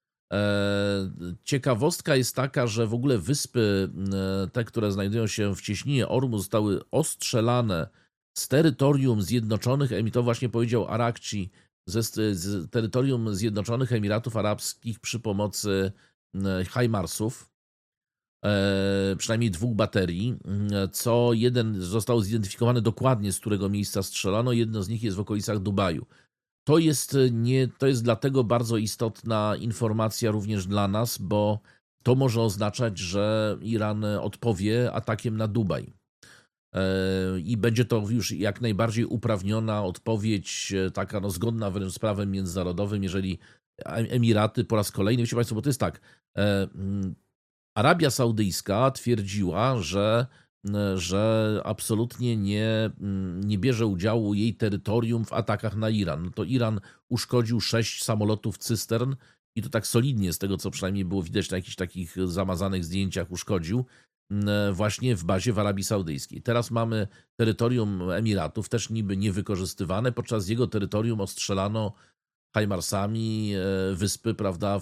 Ciekawostka jest taka, że w ogóle wyspy, te, które znajdują się w cieśninie Ormus, zostały ostrzelane z terytorium Zjednoczonych Emiratów, właśnie powiedział Arakci, z terytorium Zjednoczonych Emiratów Arabskich przy pomocy HIMARS-ów. Przynajmniej 2 baterii, co jeden został zidentyfikowany dokładnie, z którego miejsca strzelano, jedno z nich jest w okolicach Dubaju. To jest dlatego bardzo istotna informacja również dla nas, bo to może oznaczać, że Iran odpowie atakiem na Dubaj. I będzie to już jak najbardziej uprawniona odpowiedź, taka no, zgodna wręcz z prawem międzynarodowym, jeżeli Emiraty po raz kolejny, wiecie Państwo, bo to jest tak, Arabia Saudyjska twierdziła, że absolutnie nie bierze udziału jej terytorium w atakach na Iran. No to Iran uszkodził 6 samolotów cystern i to tak solidnie, z tego co przynajmniej było widać na jakichś takich zamazanych zdjęciach, uszkodził właśnie w bazie w Arabii Saudyjskiej. Teraz mamy terytorium Emiratów, też niby niewykorzystywane, podczas jego terytorium ostrzelano Hajmarsami wyspy, prawda,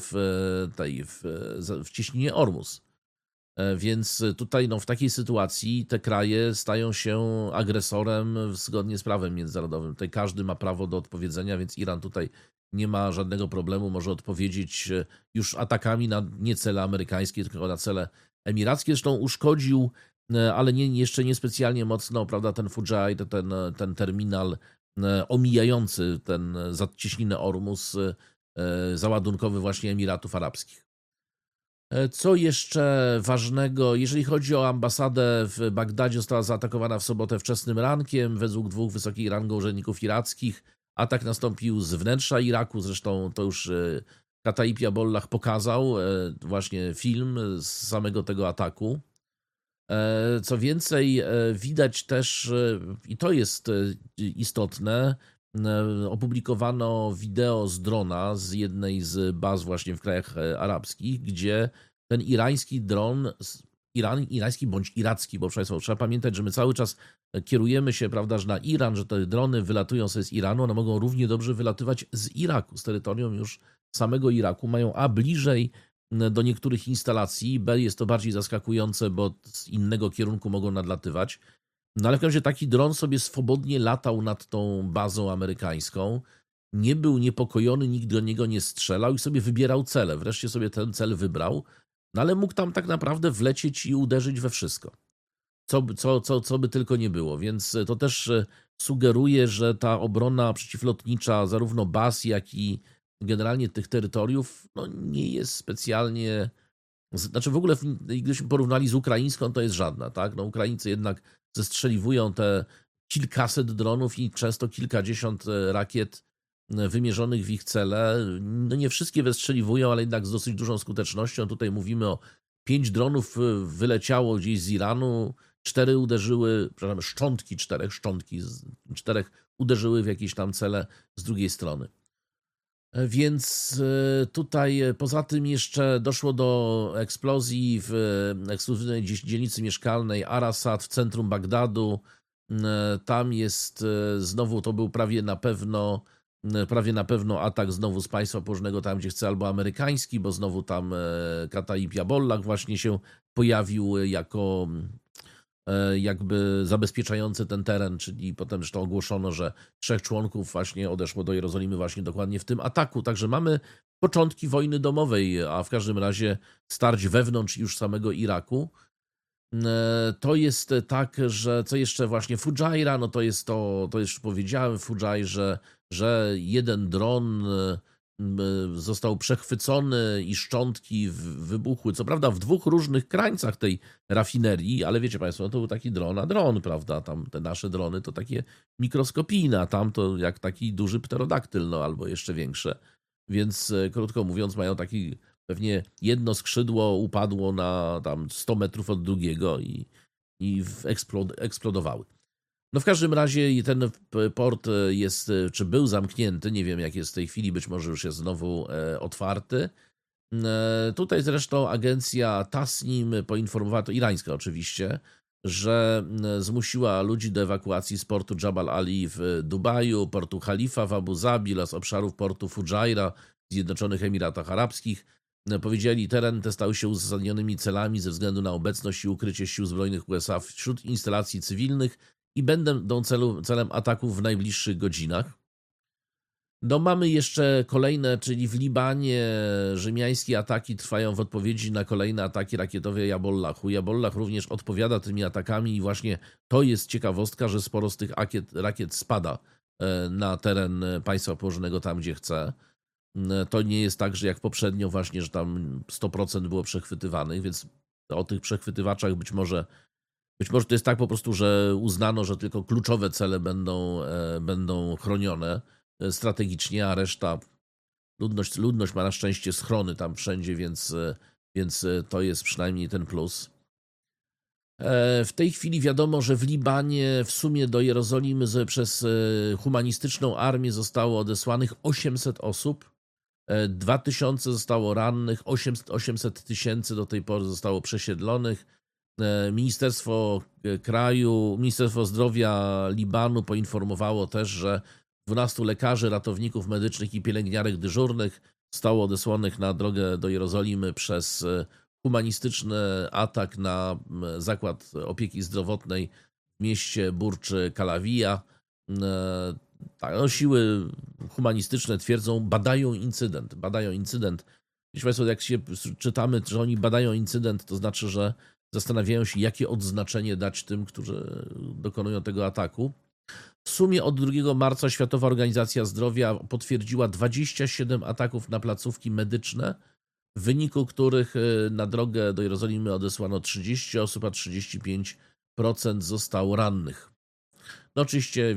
w cieśninie Ormus. Więc tutaj no, w takiej sytuacji te kraje stają się agresorem zgodnie z prawem międzynarodowym. Tutaj każdy ma prawo do odpowiedzenia, więc Iran tutaj nie ma żadnego problemu, może odpowiedzieć już atakami na nie cele amerykańskie, tylko na cele emirackie. Zresztą uszkodził, ale jeszcze nie specjalnie mocno, prawda, ten Fujairah, ten terminal omijający ten zacieśninę Ormus, załadunkowy właśnie Emiratów Arabskich. Co jeszcze ważnego, jeżeli chodzi o ambasadę w Bagdadzie, została zaatakowana w sobotę wczesnym rankiem. Według 2 wysokiej rangi urzędników irackich atak nastąpił z wnętrza Iraku, zresztą to już Kataib Jabollah pokazał właśnie film z samego tego ataku. Co więcej, widać też, i to jest istotne, opublikowano wideo z drona z jednej z baz właśnie w krajach arabskich, gdzie ten irański dron, irański bądź iracki, bo trzeba pamiętać, że my cały czas kierujemy się, prawda, że na Iran, że te drony wylatują sobie z Iranu, one mogą równie dobrze wylatywać z Iraku, z terytorium już samego Iraku, mają A bliżej do niektórych instalacji, B jest to bardziej zaskakujące, bo z innego kierunku mogą nadlatywać. No ale w każdym razie taki dron sobie swobodnie latał nad tą bazą amerykańską, nie był niepokojony, nikt do niego nie strzelał i sobie wybierał cele. Wreszcie sobie ten cel wybrał, no ale mógł tam tak naprawdę wlecieć i uderzyć we wszystko. Co by tylko nie było, więc to też sugeruje, że ta obrona przeciwlotnicza zarówno baz, jak i generalnie tych terytoriów no nie jest specjalnie... Znaczy w ogóle, gdybyśmy porównali z ukraińską, to jest żadna, tak? No Ukraińcy jednak zestrzeliwują te kilkaset dronów i często kilkadziesiąt rakiet wymierzonych w ich cele. No nie wszystkie wystrzeliwują, ale jednak z dosyć dużą skutecznością. Tutaj mówimy o 5 dronów wyleciało gdzieś z Iranu, 4 uderzyły, przepraszam, szczątki 4 uderzyły w jakieś tam cele z drugiej strony. Więc tutaj poza tym jeszcze doszło do eksplozji w ekskluzywnej dzielnicy mieszkalnej Arasat w centrum Bagdadu. Tam jest znowu, to był prawie na pewno atak znowu z państwa położonego tam, gdzie chce, albo amerykański, bo znowu tam Kataib Jabollah właśnie się pojawił jako jakby zabezpieczający ten teren, czyli potem zresztą ogłoszono, że 3 członków właśnie odeszło do Jerozolimy właśnie dokładnie w tym ataku. Także mamy początki wojny domowej, a w każdym razie starć wewnątrz już samego Iraku. To jest tak, że co jeszcze właśnie Fujairah, no to jest już powiedziałem, Fujairah, że jeden dron został przechwycony i szczątki wybuchły. Co prawda w 2 różnych krańcach tej rafinerii, ale wiecie Państwo, no to był taki dron, a dron, prawda? Tam te nasze drony to takie mikroskopijne, a tam to jak taki duży pterodaktyl, no albo jeszcze większe. Więc krótko mówiąc, mają taki pewnie jedno skrzydło upadło na tam 100 metrów od drugiego i eksplodowały. No w każdym razie ten port jest, czy był zamknięty, nie wiem jak jest w tej chwili, być może już jest znowu otwarty. Tutaj zresztą agencja Tasnim poinformowała, to irańska oczywiście, że zmusiła ludzi do ewakuacji z portu Jabal Ali w Dubaju, portu Khalifa w Abu Zabi oraz obszarów portu Fujairah w Zjednoczonych Emiratach Arabskich. Powiedzieli, teren te stały się uzasadnionymi celami ze względu na obecność i ukrycie sił zbrojnych USA wśród instalacji cywilnych i będą celem ataków w najbliższych godzinach. No mamy jeszcze kolejne, czyli w Libanie rzymiańskie ataki trwają w odpowiedzi na kolejne ataki rakietowe Jabollahu. Jabollah również odpowiada tymi atakami i właśnie to jest ciekawostka, że sporo z tych rakiet spada na teren państwa położonego tam, gdzie chce. To nie jest tak, że jak poprzednio właśnie, że tam 100% było przechwytywanych, więc o tych przechwytywaczach być może to jest tak po prostu, że uznano, że tylko kluczowe cele będą chronione strategicznie, a reszta, ludność ma na szczęście schrony tam wszędzie, więc to jest przynajmniej ten plus. W tej chwili wiadomo, że w Libanie w sumie do Jerozolimy przez humanistyczną armię zostało odesłanych 800 osób, 2000 zostało rannych, 800 000 do tej pory zostało przesiedlonych. Ministerstwo Zdrowia Libanu poinformowało też, że 12 lekarzy, ratowników medycznych i pielęgniarek dyżurnych zostało odesłanych na drogę do Jerozolimy przez humanistyczny atak na zakład opieki zdrowotnej w mieście Burczy Kalawija. Siły humanistyczne twierdzą, badają incydent. Jeśli Państwo, jak się czytamy, że oni badają incydent, to znaczy, że zastanawiają się, jakie odznaczenie dać tym, którzy dokonują tego ataku. W sumie od 2 marca Światowa Organizacja Zdrowia potwierdziła 27 ataków na placówki medyczne, w wyniku których na drogę do Jerozolimy odesłano 30 osób, a 35% zostało rannych. No oczywiście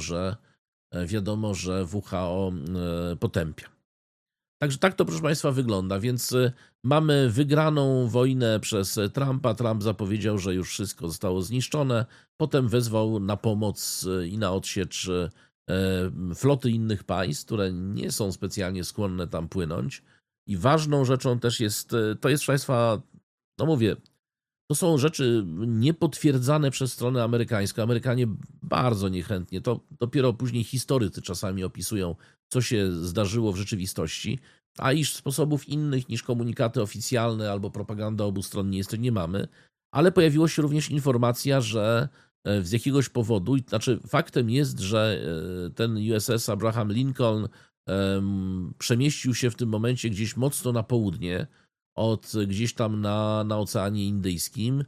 wiadomo, że WHO potępia. Także tak to, proszę Państwa, wygląda, więc mamy wygraną wojnę przez Trumpa. Trump zapowiedział, że już wszystko zostało zniszczone. Potem wezwał na pomoc i na odsiecz floty innych państw, które nie są specjalnie skłonne tam płynąć. I ważną rzeczą też jest, proszę Państwa, no mówię, to są rzeczy niepotwierdzane przez stronę amerykańską. Amerykanie bardzo niechętnie, to dopiero później historycy czasami opisują, co się zdarzyło w rzeczywistości, a iż sposobów innych niż komunikaty oficjalne albo propaganda obu stron nie mamy, ale pojawiła się również informacja, że z jakiegoś powodu, znaczy faktem jest, że ten USS Abraham Lincoln przemieścił się w tym momencie gdzieś mocno na południe, gdzieś tam na Oceanie Indyjskim,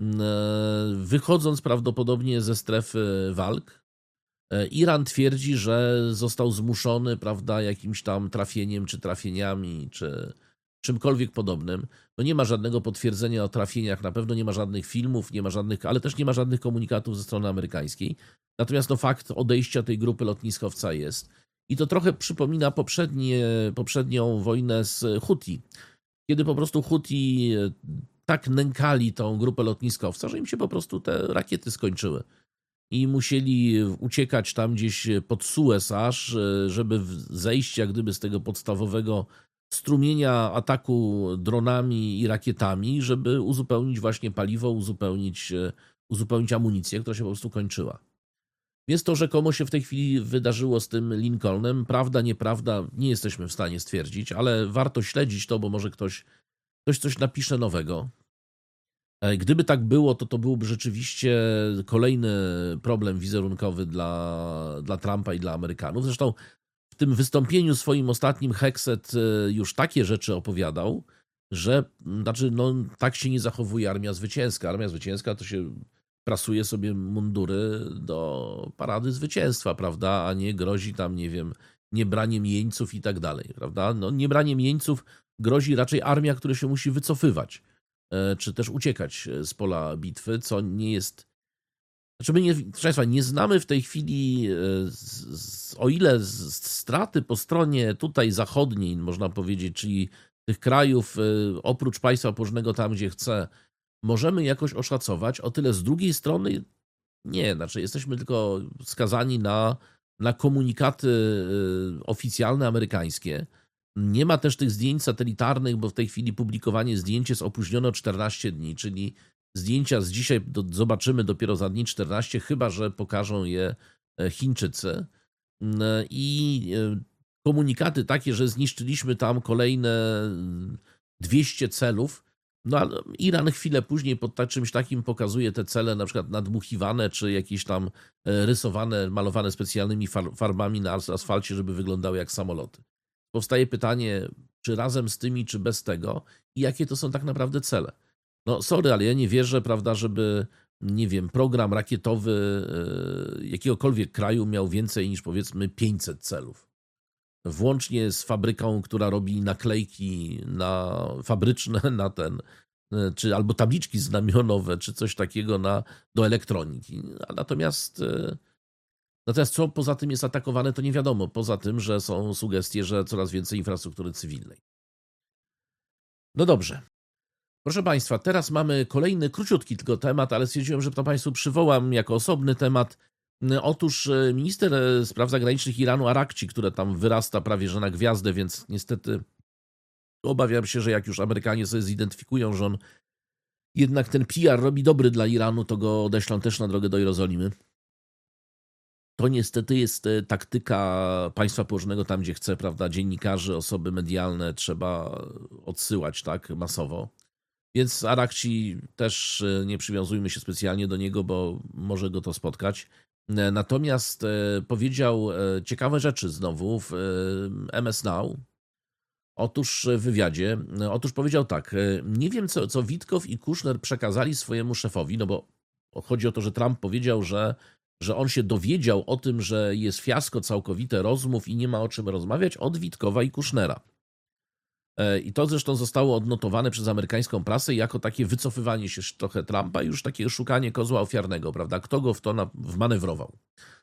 wychodząc prawdopodobnie ze strefy walk. Iran twierdzi, że został zmuszony, prawda, jakimś tam trafieniem, czy trafieniami, czy czymkolwiek podobnym. No nie ma żadnego potwierdzenia o trafieniach, na pewno nie ma żadnych filmów, ale też nie ma żadnych komunikatów ze strony amerykańskiej. Natomiast no, fakt odejścia tej grupy lotniskowca jest. I to trochę przypomina poprzednią wojnę z Huti, kiedy po prostu Huti tak nękali tą grupę lotniskowca, że im się po prostu te rakiety skończyły. I musieli uciekać tam gdzieś pod Suez aż, żeby zejść jak gdyby z tego podstawowego strumienia ataku dronami i rakietami, żeby uzupełnić właśnie paliwo, uzupełnić amunicję, która się po prostu kończyła. Więc to rzekomo się w tej chwili wydarzyło z tym Lincolnem. Prawda, nieprawda, nie jesteśmy w stanie stwierdzić, ale warto śledzić to, bo może ktoś coś napisze nowego. Gdyby tak było, to byłby rzeczywiście kolejny problem wizerunkowy dla Trumpa i dla Amerykanów. Zresztą w tym wystąpieniu swoim ostatnim Hexet już takie rzeczy opowiadał, że tak się nie zachowuje armia zwycięska. Armia zwycięska to się prasuje sobie mundury do parady zwycięstwa, prawda, a nie grozi tam, nie wiem, niebraniem jeńców i tak dalej, prawda. No, niebraniem jeńców grozi raczej armia, która się musi wycofywać, czy też uciekać z pola bitwy, co nie jest... Znaczy proszę Państwa, nie znamy w tej chwili, o ile straty po stronie tutaj zachodniej, można powiedzieć, czyli tych krajów oprócz państwa położonego tam, gdzie chce, możemy jakoś oszacować, o tyle z drugiej strony nie, znaczy jesteśmy tylko skazani na komunikaty oficjalne amerykańskie. Nie ma też tych zdjęć satelitarnych, bo w tej chwili publikowanie zdjęć jest opóźnione o 14 dni, czyli zdjęcia z dzisiaj zobaczymy dopiero za dni 14, chyba że pokażą je Chińczycy. I komunikaty takie, że zniszczyliśmy tam kolejne 200 celów, no ale Iran chwilę później pod czymś takim pokazuje te cele na przykład nadmuchiwane, czy jakieś tam rysowane, malowane specjalnymi farbami na asfalcie, żeby wyglądały jak samoloty. Powstaje pytanie, czy razem z tymi, czy bez tego i jakie to są tak naprawdę cele. No sorry, ale ja nie wierzę, prawda, żeby nie wiem, program rakietowy jakiegokolwiek kraju miał więcej niż powiedzmy 500 celów. Włącznie z fabryką, która robi naklejki fabryczne na czy albo tabliczki znamionowe, czy coś takiego do elektroniki. Natomiast co poza tym jest atakowane, to nie wiadomo. Poza tym, że są sugestie, że coraz więcej infrastruktury cywilnej. No dobrze. Proszę Państwa, teraz mamy kolejny króciutki tylko temat, ale stwierdziłem, że to Państwu przywołam jako osobny temat. Otóż minister spraw zagranicznych Iranu Arakci, które tam wyrasta prawie że na gwiazdę, więc niestety obawiam się, że jak już Amerykanie sobie zidentyfikują, że on jednak ten PR robi dobry dla Iranu, to go odeślą też na drogę do Jerozolimy. To niestety jest taktyka państwa położonego tam, gdzie chce, prawda? Dziennikarzy, osoby medialne trzeba odsyłać tak masowo. Więc Arakci też nie przywiązujmy się specjalnie do niego, bo może go to spotkać. Natomiast powiedział ciekawe rzeczy znowu w MS Now. Otóż w wywiadzie, powiedział tak, nie wiem co Witkow i Kushner przekazali swojemu szefowi, no bo chodzi o to, że Trump powiedział, że on się dowiedział o tym, że jest fiasko całkowite rozmów i nie ma o czym rozmawiać od Witkowa i Kushnera. I to zresztą zostało odnotowane przez amerykańską prasę jako takie wycofywanie się trochę Trumpa i już takie szukanie kozła ofiarnego, prawda? Kto go w to wmanewrował.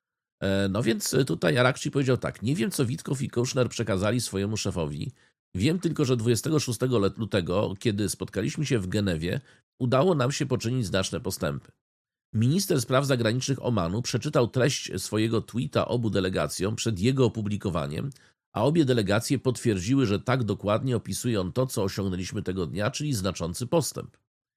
No więc tutaj Arakci powiedział tak, nie wiem co Witkow i Kushner przekazali swojemu szefowi, wiem tylko, że 26 lutego, kiedy spotkaliśmy się w Genewie, udało nam się poczynić znaczne postępy. Minister spraw zagranicznych Omanu przeczytał treść swojego tweeta obu delegacjom przed jego opublikowaniem, a obie delegacje potwierdziły, że tak dokładnie opisuje on to, co osiągnęliśmy tego dnia, czyli znaczący postęp.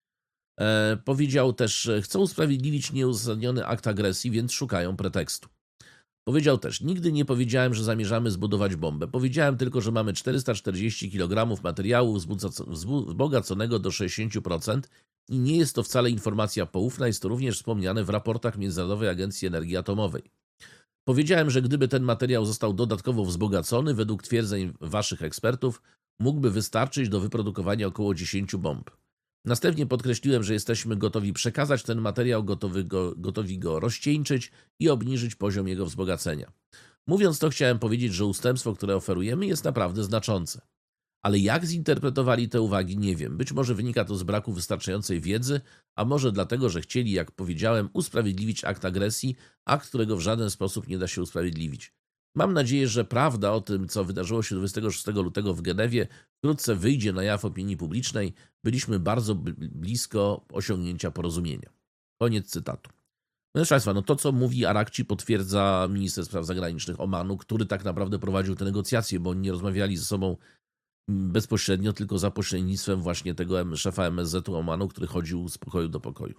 Powiedział też, chcą usprawiedliwić nieuzasadniony akt agresji, więc szukają pretekstu. Powiedział też, nigdy nie powiedziałem, że zamierzamy zbudować bombę. Powiedziałem tylko, że mamy 440 kg materiału wzbogaconego do 60% i nie jest to wcale informacja poufna, jest to również wspomniane w raportach Międzynarodowej Agencji Energii Atomowej. Powiedziałem, że gdyby ten materiał został dodatkowo wzbogacony, według twierdzeń waszych ekspertów, mógłby wystarczyć do wyprodukowania około 10 bomb. Następnie podkreśliłem, że jesteśmy gotowi przekazać ten materiał, gotowi go rozcieńczyć i obniżyć poziom jego wzbogacenia. Mówiąc to, chciałem powiedzieć, że ustępstwo, które oferujemy, jest naprawdę znaczące. Ale jak zinterpretowali te uwagi, nie wiem. Być może wynika to z braku wystarczającej wiedzy, a może dlatego, że chcieli, jak powiedziałem, usprawiedliwić akt agresji, akt, którego w żaden sposób nie da się usprawiedliwić. Mam nadzieję, że prawda o tym, co wydarzyło się 26 lutego w Genewie, wkrótce wyjdzie na jaw opinii publicznej. Byliśmy bardzo blisko osiągnięcia porozumienia. Koniec cytatu. No proszę Państwa, to co mówi Arakci potwierdza minister spraw zagranicznych Omanu, który tak naprawdę prowadził te negocjacje, bo oni nie rozmawiali ze sobą bezpośrednio, tylko za pośrednictwem właśnie tego szefa MSZ-u Omanu, który chodził z pokoju do pokoju.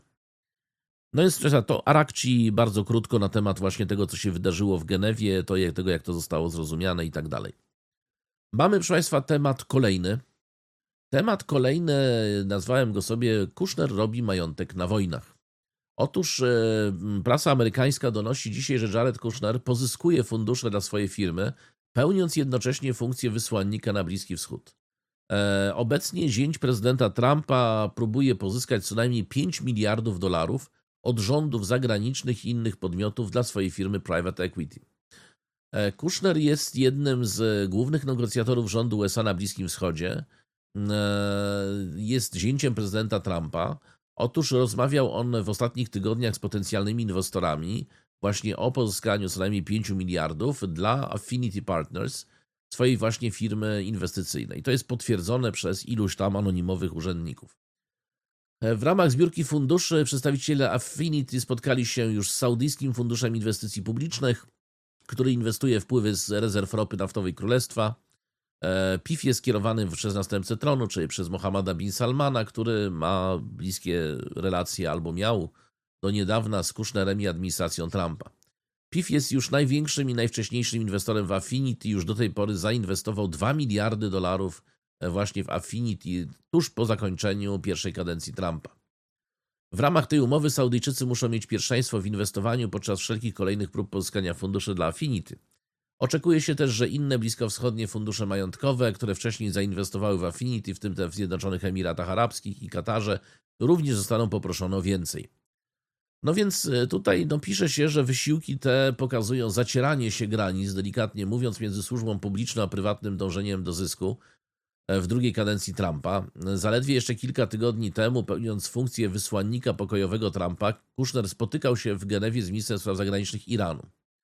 No więc to Arakci bardzo krótko na temat właśnie tego, co się wydarzyło w Genewie, tego, jak to zostało zrozumiane i tak dalej. Mamy, proszę Państwa, temat kolejny. Temat kolejny, nazwałem go sobie Kushner robi majątek na wojnach. Otóż prasa amerykańska donosi dzisiaj, że Jared Kushner pozyskuje fundusze dla swojej firmy, pełniąc jednocześnie funkcję wysłannika na Bliski Wschód. Obecnie zięć prezydenta Trumpa próbuje pozyskać co najmniej $5 miliardów od rządów zagranicznych i innych podmiotów dla swojej firmy Private Equity. Kushner jest jednym z głównych negocjatorów rządu USA na Bliskim Wschodzie. Jest zięciem prezydenta Trumpa. Otóż rozmawiał on w ostatnich tygodniach z potencjalnymi inwestorami właśnie o pozyskaniu co najmniej 5 miliardów dla Affinity Partners, swojej właśnie firmy inwestycyjnej. To jest potwierdzone przez iluś tam anonimowych urzędników. W ramach zbiórki funduszy przedstawiciele Affinity spotkali się już z Saudyjskim Funduszem Inwestycji Publicznych, który inwestuje wpływy z rezerw ropy naftowej Królestwa. PIF jest kierowany przez następcę tronu, czyli przez Mohammada bin Salmana, który ma bliskie relacje albo miał do niedawna z Kushnerem i administracją Trumpa. PIF jest już największym i najwcześniejszym inwestorem w Affinity. Już do tej pory zainwestował $2 miliardy właśnie w Affinity tuż po zakończeniu pierwszej kadencji Trumpa. W ramach tej umowy Saudyjczycy muszą mieć pierwszeństwo w inwestowaniu podczas wszelkich kolejnych prób pozyskania funduszy dla Affinity. Oczekuje się też, że inne bliskowschodnie fundusze majątkowe, które wcześniej zainwestowały w Affinity, w tym te w Zjednoczonych Emiratach Arabskich i Katarze, również zostaną poproszone o więcej. No więc tutaj pisze się, że wysiłki te pokazują zacieranie się granic, delikatnie mówiąc, między służbą publiczną a prywatnym dążeniem do zysku w drugiej kadencji Trumpa. Zaledwie jeszcze kilka tygodni temu, pełniąc funkcję wysłannika pokojowego Trumpa, Kushner spotykał się w Genewie z ministrem spraw zagranicznych Iranu.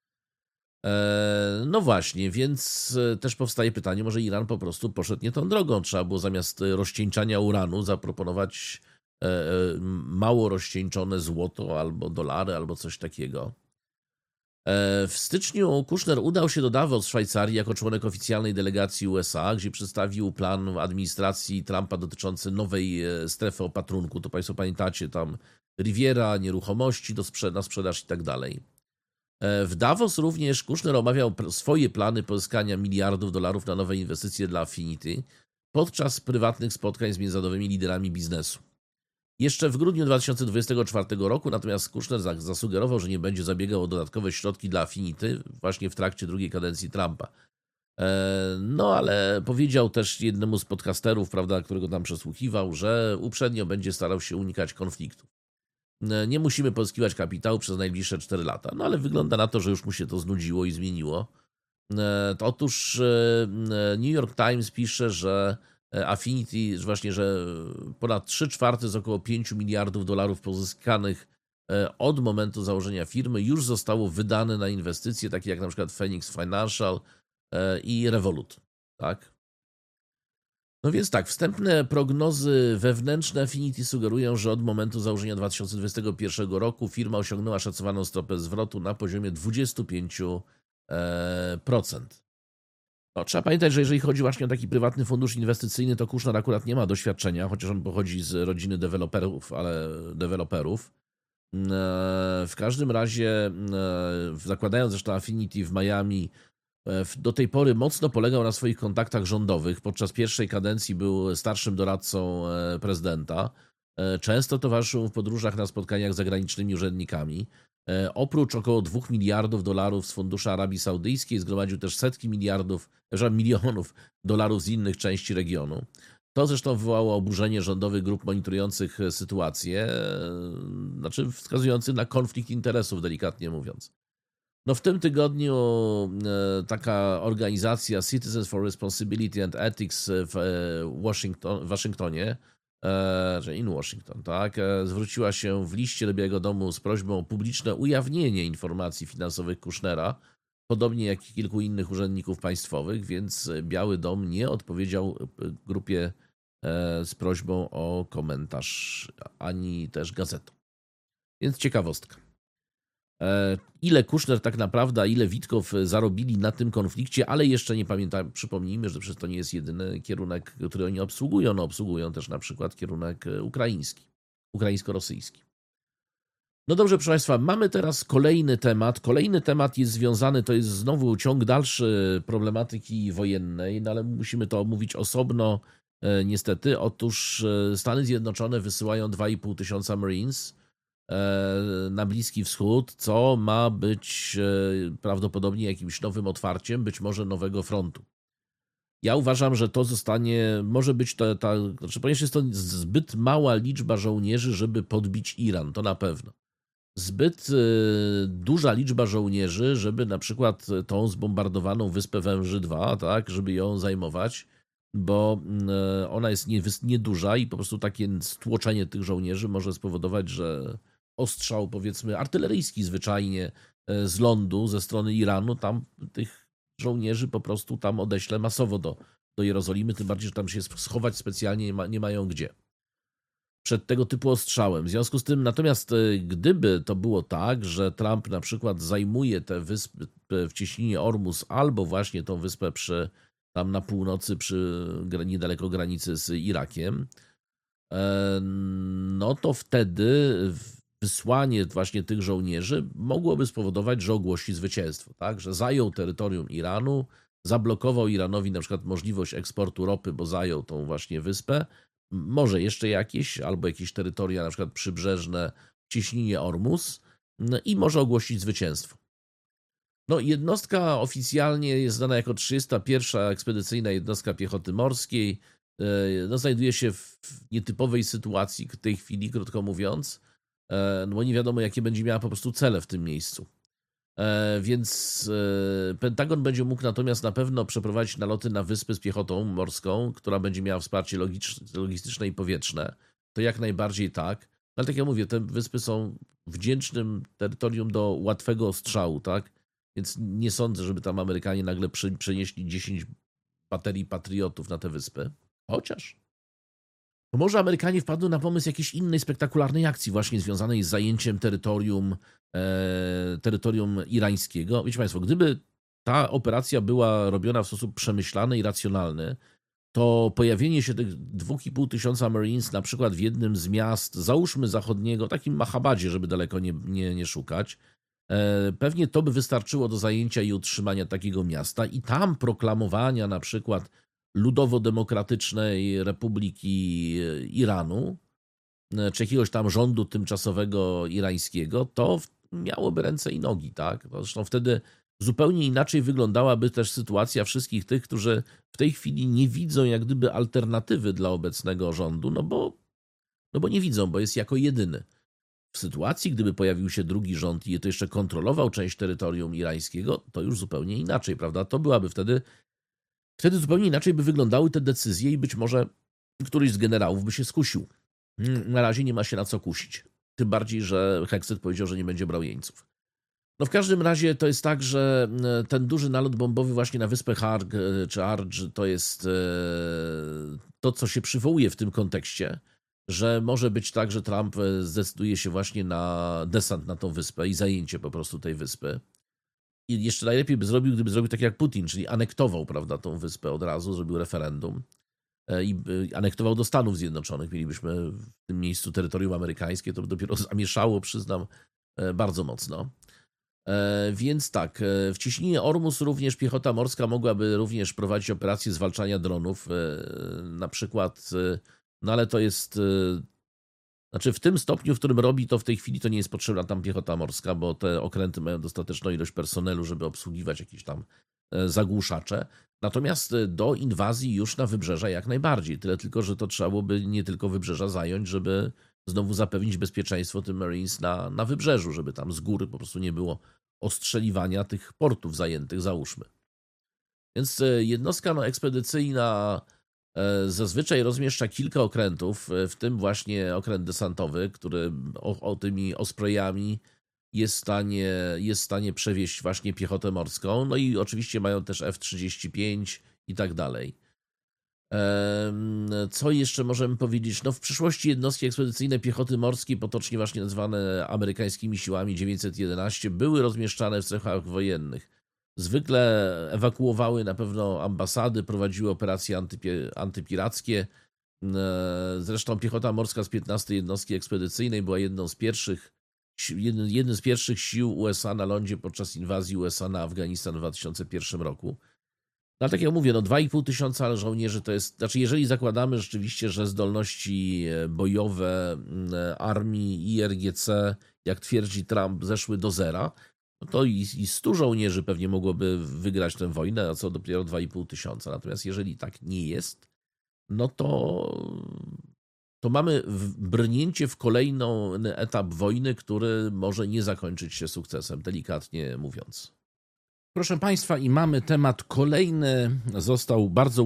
No właśnie, więc też powstaje pytanie, może Iran po prostu poszedł nie tą drogą. Trzeba było zamiast rozcieńczania uranu zaproponować mało rozcieńczone złoto albo dolary, albo coś takiego. W styczniu Kushner udał się do Davos w Szwajcarii jako członek oficjalnej delegacji USA, gdzie przedstawił plan administracji Trumpa dotyczący nowej strefy opatrunku. To Państwo pamiętacie, tam Riviera, nieruchomości na sprzedaż i tak dalej. W Davos również Kushner omawiał swoje plany pozyskania miliardów dolarów na nowe inwestycje dla Affinity podczas prywatnych spotkań z międzynarodowymi liderami biznesu. Jeszcze w grudniu 2024 roku natomiast Kushner zasugerował, że nie będzie zabiegał o dodatkowe środki dla Affinity właśnie w trakcie drugiej kadencji Trumpa. No ale powiedział też jednemu z podcasterów, prawda, którego tam przesłuchiwał, że uprzednio będzie starał się unikać konfliktów. Nie musimy pozyskiwać kapitału przez najbliższe 4 lata. No ale wygląda na to, że już mu się to znudziło i zmieniło. Otóż New York Times pisze, że Affinity, właśnie, że ponad 3/4 z około 5 miliardów dolarów pozyskanych od momentu założenia firmy już zostało wydane na inwestycje, takie jak na przykład Phoenix Financial i Revolut. Tak? No więc tak, wstępne prognozy wewnętrzne Affinity sugerują, że od momentu założenia 2021 roku firma osiągnęła szacowaną stopę zwrotu na poziomie 25%. No, trzeba pamiętać, że jeżeli chodzi właśnie o taki prywatny fundusz inwestycyjny, to Kushner akurat nie ma doświadczenia, chociaż on pochodzi z rodziny deweloperów. W każdym razie, zakładając zresztą Affinity w Miami, do tej pory mocno polegał na swoich kontaktach rządowych. Podczas pierwszej kadencji był starszym doradcą prezydenta. Często towarzyszył w podróżach na spotkaniach z zagranicznymi urzędnikami. Oprócz około 2 miliardów dolarów z funduszu Arabii Saudyjskiej zgromadził też setki milionów dolarów z innych części regionu. To zresztą wywołało oburzenie rządowych grup monitorujących sytuację, znaczy wskazujących na konflikt interesów, delikatnie mówiąc. No w tym tygodniu taka organizacja Citizens for Responsibility and Ethics w Waszyngtonie, że in Washington, tak, zwróciła się w liście do Białego Domu z prośbą o publiczne ujawnienie informacji finansowych Kushnera, podobnie jak i kilku innych urzędników państwowych, więc Biały Dom nie odpowiedział grupie z prośbą o komentarz, ani też gazetą. Więc ciekawostka. Ile Kushner tak naprawdę, a ile Witkow zarobili na tym konflikcie, ale jeszcze nie pamiętam, przypomnijmy, że przecież to nie jest jedyny kierunek, który oni obsługują. No, obsługują też na przykład kierunek ukraiński, ukraińsko-rosyjski. No dobrze, proszę Państwa, mamy teraz kolejny temat. Kolejny temat jest związany, to jest znowu ciąg dalszy problematyki wojennej, no ale musimy to omówić osobno niestety. Otóż Stany Zjednoczone wysyłają 2,5 tysiąca Marines na Bliski Wschód, co ma być prawdopodobnie jakimś nowym otwarciem, być może nowego frontu. Ja uważam, że to może być znaczy, ponieważ jest to zbyt mała liczba żołnierzy, żeby podbić Iran, to na pewno. Zbyt duża liczba żołnierzy, żeby na przykład tą zbombardowaną wyspę Węży 2, tak, żeby ją zajmować, bo ona jest nieduża i po prostu takie stłoczenie tych żołnierzy może spowodować, że ostrzał, powiedzmy, artyleryjski zwyczajnie z lądu ze strony Iranu, tam tych żołnierzy po prostu tam odeślę masowo do Jerozolimy, tym bardziej, że tam się schować specjalnie nie mają gdzie przed tego typu ostrzałem. W związku z tym, natomiast gdyby to było tak, że Trump na przykład zajmuje te wyspy w cieśninie Ormus albo właśnie tą wyspę tam na północy, niedaleko granicy z Irakiem, no to wtedy wysłanie właśnie tych żołnierzy mogłoby spowodować, że ogłosi zwycięstwo, tak? Że zajął terytorium Iranu, zablokował Iranowi na przykład możliwość eksportu ropy, bo zajął tą właśnie wyspę, może jeszcze albo jakieś terytoria na przykład przybrzeżne w cieśninie Ormus i może ogłosić zwycięstwo. No, jednostka oficjalnie jest znana jako 31. ekspedycyjna jednostka piechoty morskiej. No, znajduje się w nietypowej sytuacji w tej chwili, krótko mówiąc. no bo nie wiadomo, jakie będzie miała po prostu cele w tym miejscu. Więc Pentagon będzie mógł natomiast na pewno przeprowadzić naloty na wyspy z piechotą morską, która będzie miała wsparcie logistyczne i powietrzne. To jak najbardziej tak. Ale tak jak mówię, te wyspy są wdzięcznym terytorium do łatwego ostrzału, tak? Więc nie sądzę, żeby tam Amerykanie nagle przenieśli 10 baterii patriotów na te wyspy. Chociaż. Bo może Amerykanie wpadną na pomysł jakiejś innej spektakularnej akcji właśnie związanej z zajęciem terytorium irańskiego. Wiecie Państwo, gdyby ta operacja była robiona w sposób przemyślany i racjonalny, to pojawienie się tych 2500 Marines na przykład w jednym z miast, załóżmy zachodniego, takim Mahabadzie, żeby daleko nie szukać, pewnie to by wystarczyło do zajęcia i utrzymania takiego miasta i tam proklamowania na przykład Ludowo-Demokratycznej Republiki Iranu, czy jakiegoś tam rządu tymczasowego irańskiego, to miałoby ręce i nogi, tak? Zresztą wtedy zupełnie inaczej wyglądałaby też sytuacja wszystkich tych, którzy w tej chwili nie widzą jak gdyby alternatywy dla obecnego rządu, no bo nie widzą, bo jest jako jedyny. W sytuacji, gdyby pojawił się drugi rząd i to jeszcze kontrolował część terytorium irańskiego, to już zupełnie inaczej, prawda? To byłaby wtedy zupełnie inaczej by wyglądały te decyzje i być może któryś z generałów by się skusił. Na razie nie ma się na co kusić. Tym bardziej, że Hegseth powiedział, że nie będzie brał jeńców. No w każdym razie to jest tak, że ten duży nalot bombowy właśnie na wyspę Harg czy Arge to jest to, co się przywołuje w tym kontekście, że może być tak, że Trump zdecyduje się właśnie na desant na tą wyspę i zajęcie po prostu tej wyspy. I jeszcze najlepiej by zrobił, gdyby zrobił tak jak Putin, czyli anektował, prawda, tą wyspę od razu, zrobił referendum i anektował do Stanów Zjednoczonych. Mielibyśmy w tym miejscu terytorium amerykańskie, to by dopiero zamieszało, przyznam, bardzo mocno. Więc tak, w cieśninie Ormus również piechota morska mogłaby również prowadzić operacje zwalczania dronów, na przykład, no ale to jest, znaczy w tym stopniu, w którym robi to w tej chwili, to nie jest potrzebna tam piechota morska, bo te okręty mają dostateczną ilość personelu, żeby obsługiwać jakieś tam zagłuszacze. Natomiast do inwazji już na wybrzeża jak najbardziej. Tyle tylko, że to trzeba byłoby nie tylko wybrzeża zająć, żeby znowu zapewnić bezpieczeństwo tym Marines na wybrzeżu, żeby tam z góry po prostu nie było ostrzeliwania tych portów zajętych, załóżmy. Więc jednostka ekspedycyjna zazwyczaj rozmieszcza kilka okrętów, w tym właśnie okręt desantowy, który tymi osprojami jest w stanie przewieźć właśnie piechotę morską. No i oczywiście mają też F-35 i tak dalej. Co jeszcze możemy powiedzieć? No w przyszłości jednostki ekspedycyjne piechoty morskiej, potocznie właśnie nazywane amerykańskimi siłami 911, były rozmieszczane w strefach wojennych. Zwykle ewakuowały na pewno ambasady, prowadziły operacje antypirackie. Zresztą piechota morska z 15. jednostki ekspedycyjnej była jednym z pierwszych sił USA na lądzie podczas inwazji USA na Afganistan w 2001 roku. No ale tak jak mówię, 2500 żołnierzy to jest, znaczy jeżeli zakładamy rzeczywiście, że zdolności bojowe armii IRGC, jak twierdzi Trump, zeszły do zera, no to i 100 żołnierzy pewnie mogłoby wygrać tę wojnę, a co dopiero 2500. Natomiast jeżeli tak nie jest, no to mamy brnięcie w kolejny etap wojny, który może nie zakończyć się sukcesem, delikatnie mówiąc. Proszę Państwa, i mamy temat kolejny. Został bardzo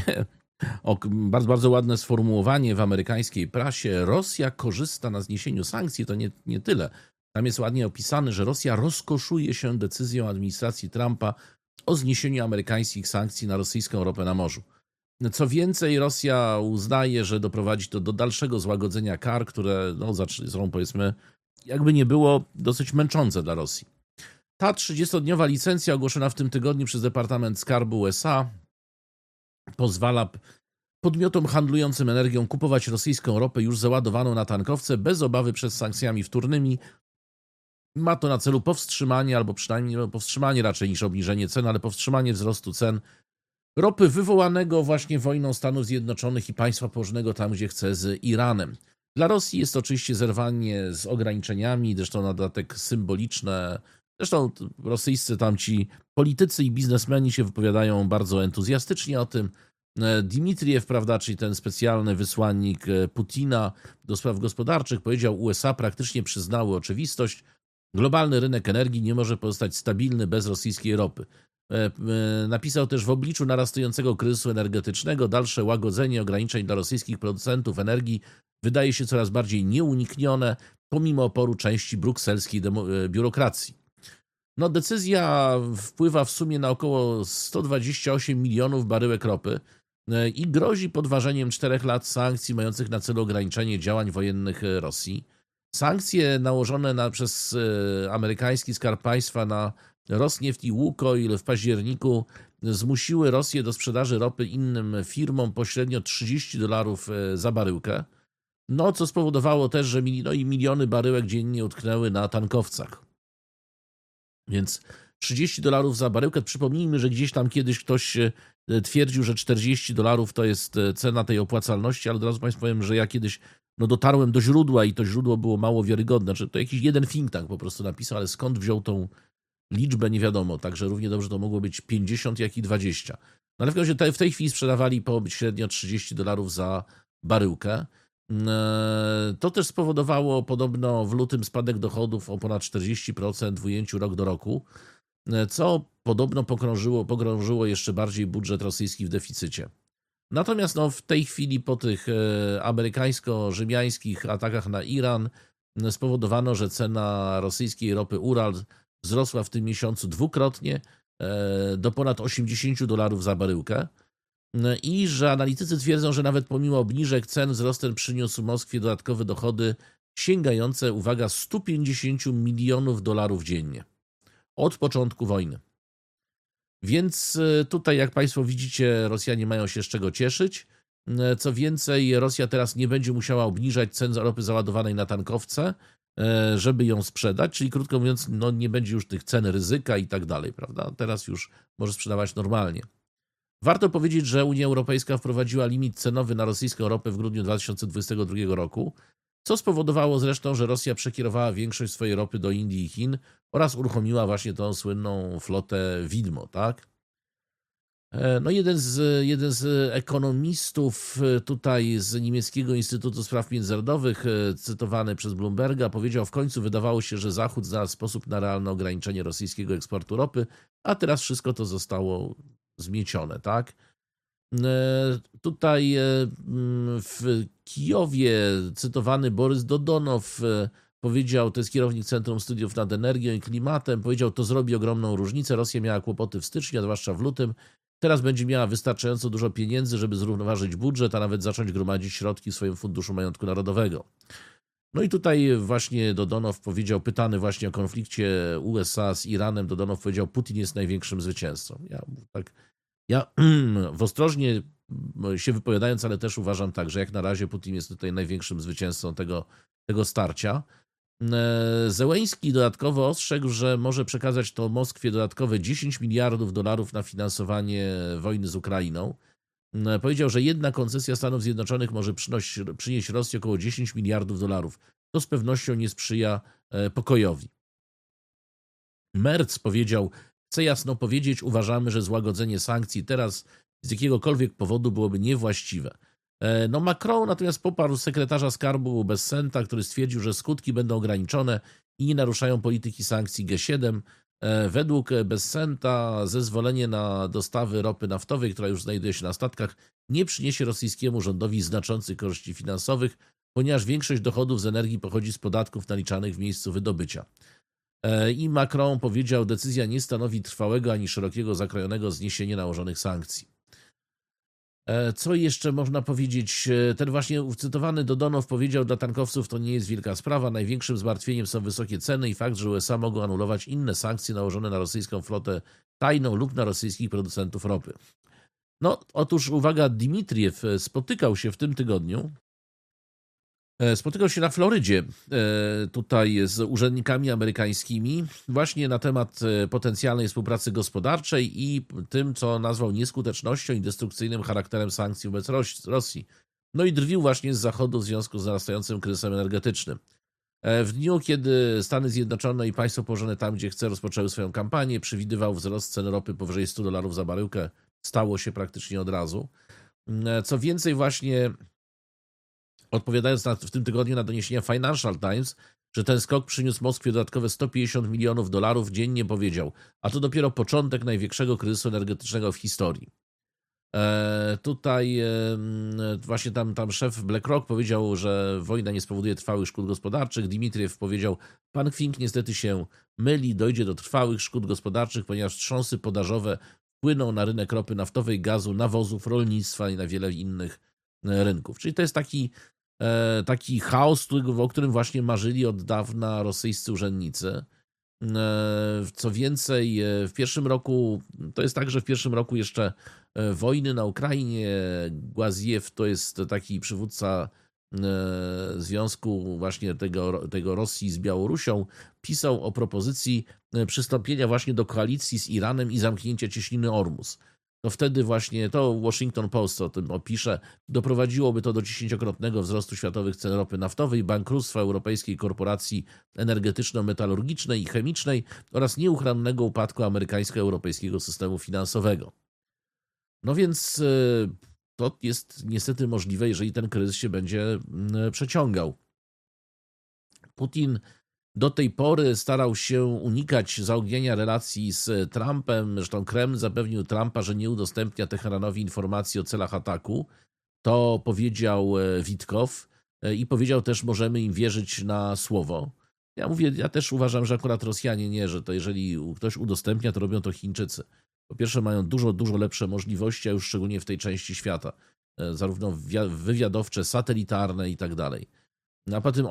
ładne sformułowanie w amerykańskiej prasie. Rosja korzysta na zniesieniu sankcji, to nie tyle. Tam jest ładnie opisane, że Rosja rozkoszuje się decyzją administracji Trumpa o zniesieniu amerykańskich sankcji na rosyjską ropę na morzu. Co więcej, Rosja uznaje, że doprowadzi to do dalszego złagodzenia kar, które są, powiedzmy, jakby nie było, dosyć męczące dla Rosji. Ta 30-dniowa licencja ogłoszona w tym tygodniu przez Departament Skarbu USA pozwala podmiotom handlującym energią kupować rosyjską ropę już załadowaną na tankowce bez obawy przed sankcjami wtórnymi. Ma to na celu powstrzymanie, albo przynajmniej powstrzymanie raczej niż obniżenie cen, ale powstrzymanie wzrostu cen ropy wywołanego właśnie wojną Stanów Zjednoczonych i państwa położonego tam, gdzie chce, z Iranem. Dla Rosji jest to oczywiście zerwanie z ograniczeniami, zresztą na dodatek symboliczne. Zresztą rosyjscy tamci politycy i biznesmeni się wypowiadają bardzo entuzjastycznie o tym. Dmitriew, prawda, czyli ten specjalny wysłannik Putina do spraw gospodarczych, powiedział: USA praktycznie przyznały oczywistość, globalny rynek energii nie może pozostać stabilny bez rosyjskiej ropy. Napisał też: w obliczu narastającego kryzysu energetycznego dalsze łagodzenie ograniczeń dla rosyjskich producentów energii wydaje się coraz bardziej nieuniknione, pomimo oporu części brukselskiej biurokracji. No, decyzja wpływa w sumie na około 128 milionów baryłek ropy i grozi podważeniem 4 lat sankcji mających na celu ograniczenie działań wojennych Rosji. Sankcje nałożone przez amerykański Skarb Państwa na Rosnieft i Łukoil w październiku zmusiły Rosję do sprzedaży ropy innym firmom po średnio $30 za baryłkę, no co spowodowało też, że miliony baryłek dziennie utknęły na tankowcach. Więc $30 za baryłkę. Przypomnijmy, że gdzieś tam kiedyś ktoś twierdził, że $40 to jest cena tej opłacalności, ale od razu Państwu powiem, że ja kiedyś dotarłem do źródła i to źródło było mało wiarygodne. Znaczy, to jakiś jeden think tank po prostu napisał, ale skąd wziął tą liczbę nie wiadomo. Także równie dobrze to mogło być 50, jak i 20. No ale w każdym razie w tej chwili sprzedawali po średnio $30 za baryłkę. To też spowodowało podobno w lutym spadek dochodów o ponad 40% w ujęciu rok do roku, co podobno pogrążyło jeszcze bardziej budżet rosyjski w deficycie. Natomiast w tej chwili po tych amerykańsko-rzymiańskich atakach na Iran spowodowano, że cena rosyjskiej ropy Ural wzrosła w tym miesiącu dwukrotnie do ponad $80 za baryłkę. I że analitycy twierdzą, że nawet pomimo obniżek cen wzrost ten przyniósł Moskwie dodatkowe dochody sięgające, uwaga, $150 milionów dziennie od początku wojny. Więc tutaj, jak Państwo widzicie, Rosjanie mają się z czego cieszyć. Co więcej, Rosja teraz nie będzie musiała obniżać cen ropy załadowanej na tankowce, żeby ją sprzedać, czyli krótko mówiąc, nie będzie już tych cen ryzyka i tak dalej, prawda? Teraz już może sprzedawać normalnie. Warto powiedzieć, że Unia Europejska wprowadziła limit cenowy na rosyjską ropę w grudniu 2022 roku, co spowodowało zresztą, że Rosja przekierowała większość swojej ropy do Indii i Chin oraz uruchomiła właśnie tą słynną flotę Widmo, tak? No jeden z ekonomistów tutaj z niemieckiego Instytutu Spraw Międzynarodowych, cytowany przez Bloomberga, powiedział: w końcu wydawało się, że Zachód znalazł sposób na realne ograniczenie rosyjskiego eksportu ropy, a teraz wszystko to zostało zmiecione, tak? Tutaj w Kijowie cytowany Borys Dodonow powiedział, to jest kierownik Centrum Studiów nad Energią i Klimatem, powiedział: to zrobi ogromną różnicę. Rosja miała kłopoty w styczniu, a zwłaszcza w lutym. Teraz będzie miała wystarczająco dużo pieniędzy, żeby zrównoważyć budżet, a nawet zacząć gromadzić środki w swoim Funduszu Majątku Narodowego. No i tutaj właśnie Dodonow powiedział, pytany właśnie o konflikcie USA z Iranem, Dodonow powiedział: Putin jest największym zwycięzcą. Ja ostrożnie się wypowiadając, ale też uważam tak, że jak na razie Putin jest tutaj największym zwycięzcą tego starcia. Zełeński dodatkowo ostrzegł, że może przekazać to Moskwie dodatkowe $10 miliardów na finansowanie wojny z Ukrainą. Powiedział, że jedna koncesja Stanów Zjednoczonych może przynieść Rosji około $10 miliardów. To z pewnością nie sprzyja pokojowi. Merz powiedział: chcę jasno powiedzieć, uważamy, że złagodzenie sankcji teraz z jakiegokolwiek powodu byłoby niewłaściwe. Macron natomiast poparł sekretarza skarbu Bessenta, który stwierdził, że skutki będą ograniczone i nie naruszają polityki sankcji G7. Według Bessenta zezwolenie na dostawy ropy naftowej, która już znajduje się na statkach, nie przyniesie rosyjskiemu rządowi znaczących korzyści finansowych, ponieważ większość dochodów z energii pochodzi z podatków naliczanych w miejscu wydobycia. I Macron powiedział: decyzja nie stanowi trwałego ani szerokiego zakrojonego zniesienia nałożonych sankcji. Co jeszcze można powiedzieć? Ten właśnie cytowany Dodonow powiedział: dla tankowców to nie jest wielka sprawa. Największym zmartwieniem są wysokie ceny i fakt, że USA mogą anulować inne sankcje nałożone na rosyjską flotę tajną lub na rosyjskich producentów ropy. Otóż uwaga, Dmitriew spotykał się w tym tygodniu. Spotykał się na Florydzie tutaj z urzędnikami amerykańskimi właśnie na temat potencjalnej współpracy gospodarczej i tym, co nazwał nieskutecznością i destrukcyjnym charakterem sankcji wobec Rosji. No i drwił właśnie z Zachodu w związku z narastającym kryzysem energetycznym. W dniu, kiedy Stany Zjednoczone i państwo położone tam, gdzie chce, rozpoczęły swoją kampanię, przewidywał wzrost cen ropy powyżej $100 za baryłkę. Stało się praktycznie od razu. Co więcej, właśnie odpowiadając w tym tygodniu na doniesienia Financial Times, że ten skok przyniósł Moskwie dodatkowe $150 milionów dziennie, powiedział, a to dopiero początek największego kryzysu energetycznego w historii. Tutaj właśnie tam szef BlackRock powiedział, że wojna nie spowoduje trwałych szkód gospodarczych. Dmitriew powiedział, pan Fink niestety się myli, dojdzie do trwałych szkód gospodarczych, ponieważ wstrząsy podażowe wpłyną na rynek ropy naftowej, gazu, nawozów, rolnictwa i na wiele innych rynków. Czyli to jest taki chaos, o którym właśnie marzyli od dawna rosyjscy urzędnicy. Co więcej, w pierwszym roku, to jest tak, że w pierwszym roku jeszcze wojny na Ukrainie, Głaziew to jest taki przywódca związku właśnie tego Rosji z Białorusią, pisał o propozycji przystąpienia właśnie do koalicji z Iranem i zamknięcia cieśniny Ormus. To wtedy właśnie, to Washington Post o tym opisze, doprowadziłoby to do 10-krotnego wzrostu światowych cen ropy naftowej, bankructwa europejskiej korporacji energetyczno-metalurgicznej i chemicznej oraz nieuchronnego upadku amerykańsko-europejskiego systemu finansowego. No więc to jest niestety możliwe, jeżeli ten kryzys się będzie przeciągał. Putin do tej pory starał się unikać zaognienia relacji z Trumpem. Zresztą Kreml zapewnił Trumpa, że nie udostępnia Teheranowi informacji o celach ataku. To powiedział Witkow i powiedział też, możemy im wierzyć na słowo. Ja też uważam, że akurat Rosjanie nie, że to jeżeli ktoś udostępnia, to robią to Chińczycy. Po pierwsze mają dużo lepsze możliwości, a już szczególnie w tej części świata. Zarówno wywiadowcze, satelitarne i tak dalej. A potem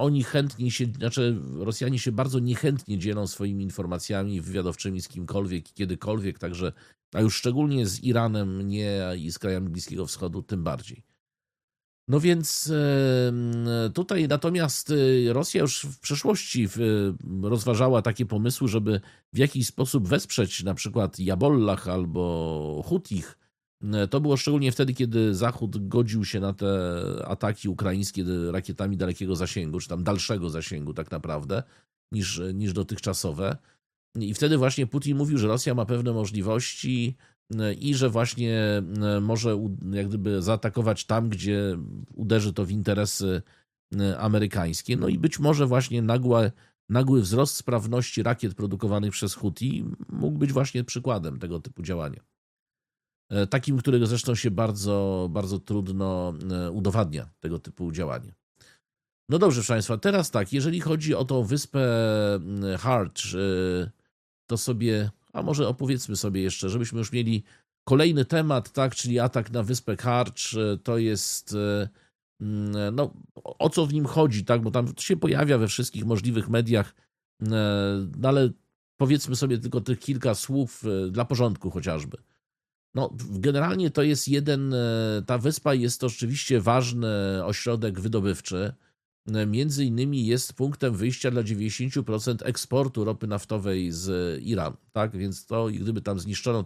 Rosjanie się bardzo niechętnie dzielą swoimi informacjami wywiadowczymi z kimkolwiek, kiedykolwiek, także, a już szczególnie z Iranem nie i z krajami Bliskiego Wschodu tym bardziej. No więc tutaj natomiast Rosja już w przeszłości rozważała takie pomysły, żeby w jakiś sposób wesprzeć na przykład Jabollah albo Hutich. To było szczególnie wtedy, kiedy Zachód godził się na te ataki ukraińskie rakietami dalekiego zasięgu, czy tam dalszego zasięgu tak naprawdę, niż dotychczasowe. I wtedy właśnie Putin mówił, że Rosja ma pewne możliwości i że właśnie może jak gdyby zaatakować tam, gdzie uderzy to w interesy amerykańskie. No i być może właśnie nagły wzrost sprawności rakiet produkowanych przez Huti mógł być właśnie przykładem tego typu działania. Takim, którego zresztą się bardzo, bardzo trudno udowadnia tego typu działanie. No dobrze, proszę Państwa, teraz tak, jeżeli chodzi o tą wyspę Harcz, to sobie, a może opowiedzmy sobie jeszcze, żebyśmy już mieli kolejny temat, tak, czyli atak na wyspę Harcz, to jest, no, o co w nim chodzi, tak, bo tam się pojawia we wszystkich możliwych mediach, no, ale powiedzmy sobie tylko tych kilka słów dla porządku chociażby. No, generalnie to jest ta wyspa jest to oczywiście ważny ośrodek wydobywczy. Między innymi jest punktem wyjścia dla 90% eksportu ropy naftowej z Iranu. Tak? Więc to, gdyby tam zniszczono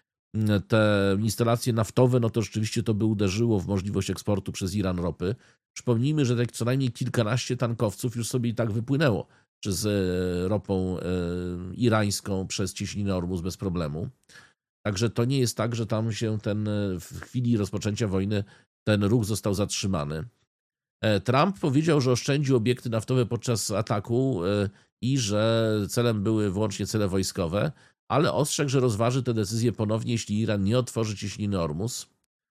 te instalacje naftowe, no to rzeczywiście to by uderzyło w możliwość eksportu przez Iran ropy. Przypomnijmy, że tak co najmniej kilkanaście tankowców już sobie i tak wypłynęło z ropą irańską przez cieśninę Ormus bez problemu. Także to nie jest tak, że tam się w chwili rozpoczęcia wojny ten ruch został zatrzymany. Trump powiedział, że oszczędził obiekty naftowe podczas ataku i że celem były wyłącznie cele wojskowe, ale ostrzegł, że rozważy tę decyzję ponownie, jeśli Iran nie otworzy cieśniny Ormus.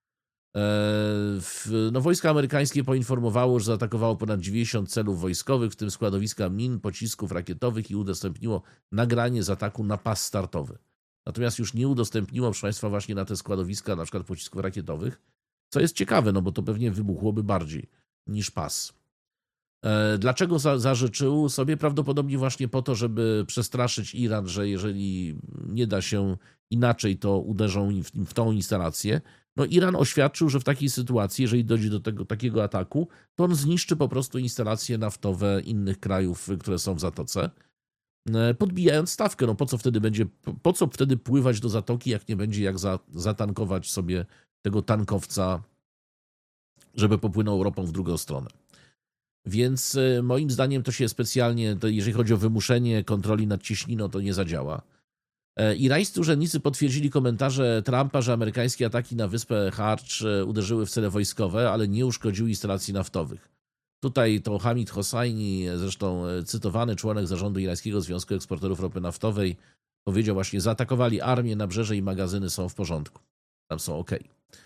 Wojska amerykańskie poinformowało, że zaatakowało ponad 90 celów wojskowych, w tym składowiska min, pocisków rakietowych i udostępniło nagranie z ataku na pas startowy. Natomiast już nie udostępniło, proszę Państwa, właśnie na te składowiska, na przykład pocisków rakietowych, co jest ciekawe, no bo to pewnie wybuchłoby bardziej niż pas. Dlaczego zażyczył sobie? Prawdopodobnie właśnie po to, żeby przestraszyć Iran, że jeżeli nie da się inaczej, to uderzą w tą instalację. No Iran oświadczył, że w takiej sytuacji, jeżeli dojdzie do takiego ataku, to on zniszczy po prostu instalacje naftowe innych krajów, które są w Zatoce, podbijając stawkę. No po co wtedy pływać do Zatoki, jak nie będzie jak zatankować sobie tego tankowca, żeby popłynął ropą w drugą stronę. Więc moim zdaniem to się specjalnie, jeżeli chodzi o wymuszenie kontroli nad cieśniną, to nie zadziała. Irańscy urzędnicy potwierdzili komentarze Trumpa, że amerykańskie ataki na wyspę Harcz uderzyły w cele wojskowe, ale nie uszkodziły instalacji naftowych. Tutaj to Hamid Hosseini, zresztą cytowany członek zarządu Irańskiego Związku Eksporterów Ropy Naftowej, powiedział właśnie: zaatakowali armię, nabrzeże i magazyny są w porządku. Tam są ok.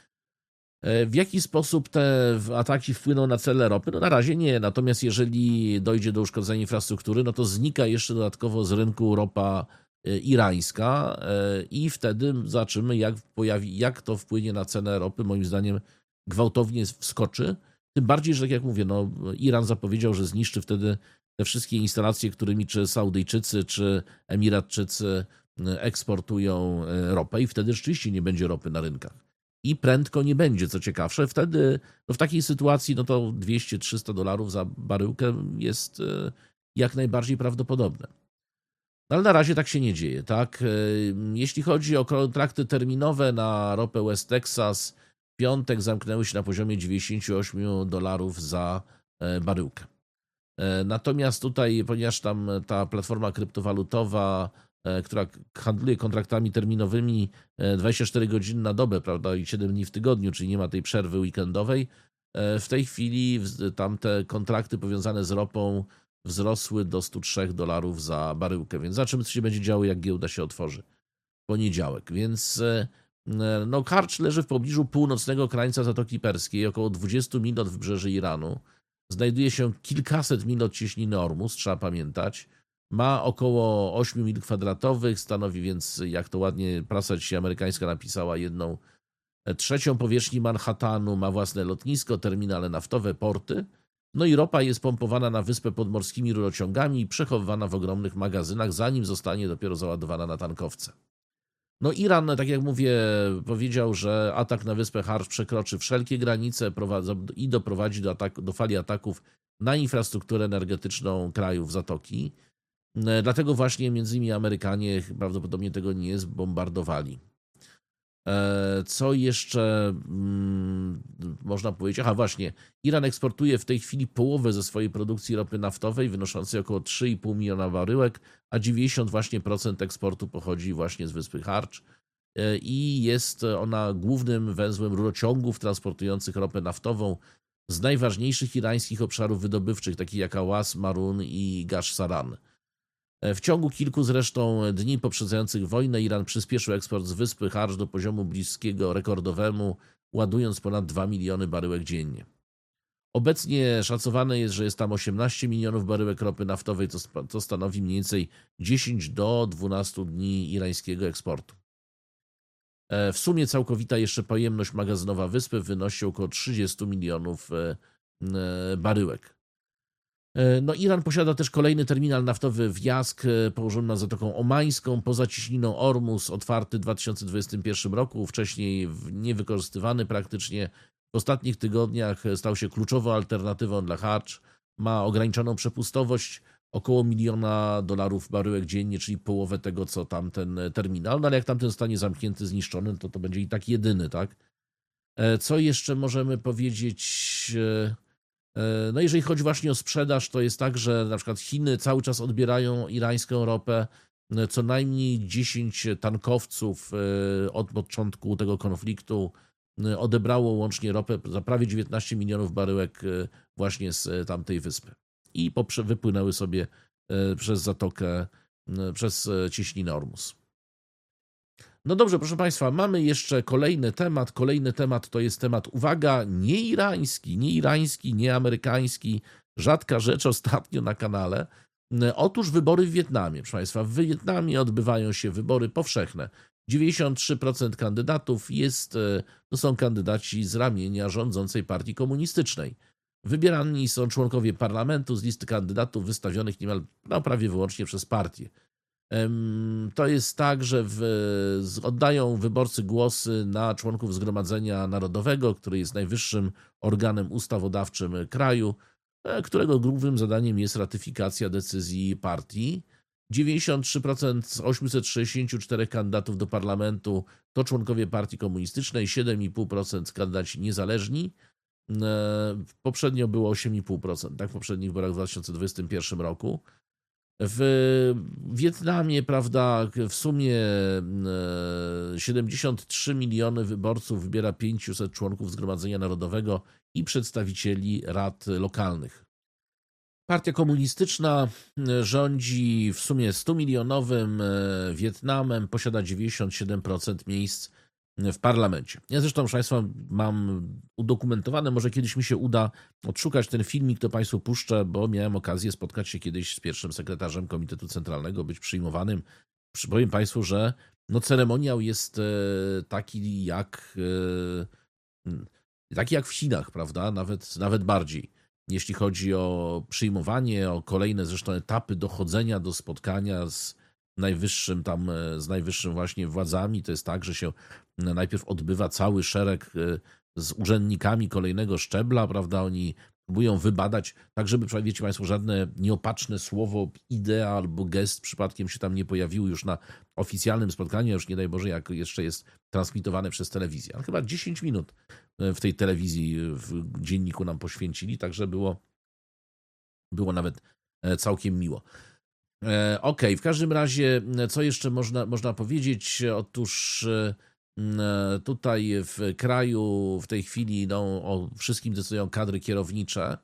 W jaki sposób te ataki wpłyną na cele ropy? No na razie nie. Natomiast jeżeli dojdzie do uszkodzenia infrastruktury, no to znika jeszcze dodatkowo z rynku ropa irańska i wtedy zobaczymy, jak to wpłynie na cenę ropy. Moim zdaniem gwałtownie wskoczy. Tym bardziej, że tak jak mówię, no, Iran zapowiedział, że zniszczy wtedy te wszystkie instalacje, którymi czy Saudyjczycy, czy Emiratczycy eksportują ropę i wtedy rzeczywiście nie będzie ropy na rynkach. I prędko nie będzie, co ciekawsze. Wtedy no w takiej sytuacji no to $200-300 za baryłkę jest jak najbardziej prawdopodobne. No ale na razie tak się nie dzieje, tak? Jeśli chodzi o kontrakty terminowe na ropę West Texas, w piątek zamknęły się na poziomie $98 za baryłkę. Natomiast tutaj, ponieważ tam ta platforma kryptowalutowa, która handluje kontraktami terminowymi 24 godziny na dobę, prawda, i 7 dni w tygodniu, czyli nie ma tej przerwy weekendowej, w tej chwili tamte kontrakty powiązane z ropą wzrosły do $103 za baryłkę, więc zobaczymy, co się będzie działo, jak giełda się otworzy w poniedziałek. Więc no, Harcz leży w pobliżu północnego krańca Zatoki Perskiej, około 20 mil od wybrzeży Iranu. Znajduje się kilkaset mil od cieśniny Ormus, trzeba pamiętać. Ma około 8 mil kwadratowych, stanowi więc, jak to ładnie prasa dzisiaj amerykańska napisała, 1/3 powierzchni Manhattanu, ma własne lotnisko, terminale naftowe, porty. No i ropa jest pompowana na wyspę podmorskimi rurociągami i przechowywana w ogromnych magazynach, zanim zostanie dopiero załadowana na tankowce. No Iran, tak jak mówię, powiedział, że atak na wyspę Harcz przekroczy wszelkie granice i doprowadzi do fali ataków na infrastrukturę energetyczną krajów Zatoki. Dlatego właśnie między innymi Amerykanie prawdopodobnie tego nie zbombardowali. Co jeszcze można powiedzieć? Aha, właśnie. Iran eksportuje w tej chwili połowę ze swojej produkcji ropy naftowej, wynoszącej około 3,5 miliona baryłek, a 90% właśnie eksportu pochodzi właśnie z wyspy Harcz i jest ona głównym węzłem rurociągów transportujących ropę naftową z najważniejszych irańskich obszarów wydobywczych, takich jak Awas, Marun i Gash Saran. W ciągu kilku zresztą dni poprzedzających wojnę Iran przyspieszył eksport z wyspy Harcz do poziomu bliskiego rekordowemu, ładując ponad 2 miliony baryłek dziennie. Obecnie szacowane jest, że jest tam 18 milionów baryłek ropy naftowej, co stanowi mniej więcej 10 do 12 dni irańskiego eksportu. W sumie całkowita jeszcze pojemność magazynowa wyspy wynosi około 30 milionów baryłek. No, Iran posiada też kolejny terminal naftowy w Jask, położony nad Zatoką Omańską, poza cieśniną Ormus, otwarty w 2021 roku, wcześniej niewykorzystywany praktycznie. W ostatnich tygodniach stał się kluczową alternatywą dla Harcz. Ma ograniczoną przepustowość, około $1 miliona baryłek dziennie, czyli połowę tego, co tamten terminal. No ale jak tamten zostanie zamknięty, zniszczony, to będzie i tak jedyny, tak? Co jeszcze możemy powiedzieć? No jeżeli chodzi właśnie o sprzedaż, to jest tak, że na przykład Chiny cały czas odbierają irańską ropę. Co najmniej 10 tankowców od początku tego konfliktu odebrało łącznie ropę za prawie 19 milionów baryłek właśnie z tamtej wyspy. I wypłynęły sobie przez zatokę, przez cieśninę Ormus. No dobrze, proszę Państwa, mamy jeszcze kolejny temat. Kolejny temat to jest temat, uwaga, nie irański, nie amerykański. Rzadka rzecz ostatnio na kanale. Otóż wybory w Wietnamie. Proszę Państwa, w Wietnamie odbywają się wybory powszechne. 93% kandydatów to są kandydaci z ramienia rządzącej partii komunistycznej. Wybierani są członkowie parlamentu z listy kandydatów wystawionych niemal prawie wyłącznie przez partię. To jest tak, że oddają wyborcy głosy na członków Zgromadzenia Narodowego, który jest najwyższym organem ustawodawczym kraju, którego głównym zadaniem jest ratyfikacja decyzji partii. 93% z 864 kandydatów do parlamentu to członkowie partii komunistycznej, 7,5% kandydaci niezależni. Poprzednio było 8,5%, tak, w poprzednich wyborach w 2021 roku. W Wietnamie, prawda, w sumie 73 miliony wyborców wybiera 500 członków Zgromadzenia Narodowego i przedstawicieli rad lokalnych. Partia komunistyczna rządzi w sumie 100-milionowym Wietnamem, posiada 97% miejsc w parlamencie. Ja zresztą, proszę Państwa, mam udokumentowane, może kiedyś mi się uda odszukać ten filmik, to Państwu puszczę, bo miałem okazję spotkać się kiedyś z pierwszym sekretarzem Komitetu Centralnego, być przyjmowanym. Przypowiem Państwu, że no, ceremoniał jest taki jak w Chinach, prawda? Nawet bardziej. Jeśli chodzi o przyjmowanie, o kolejne zresztą etapy dochodzenia do spotkania z najwyższym właśnie władzami, to jest tak, że się najpierw odbywa cały szereg z urzędnikami kolejnego szczebla, prawda? Oni próbują wybadać, tak żeby, wiecie Państwo, żadne nieopatrzne słowo, idea albo gest przypadkiem się tam nie pojawiły już na oficjalnym spotkaniu, już nie daj Boże, jak jeszcze jest transmitowane przez telewizję. Ale chyba 10 minut w tej telewizji, w dzienniku nam poświęcili, także było nawet całkiem miło. Okej, w każdym razie, co jeszcze można powiedzieć? Otóż tutaj w kraju w tej chwili o wszystkim decydują kadry kierownicze.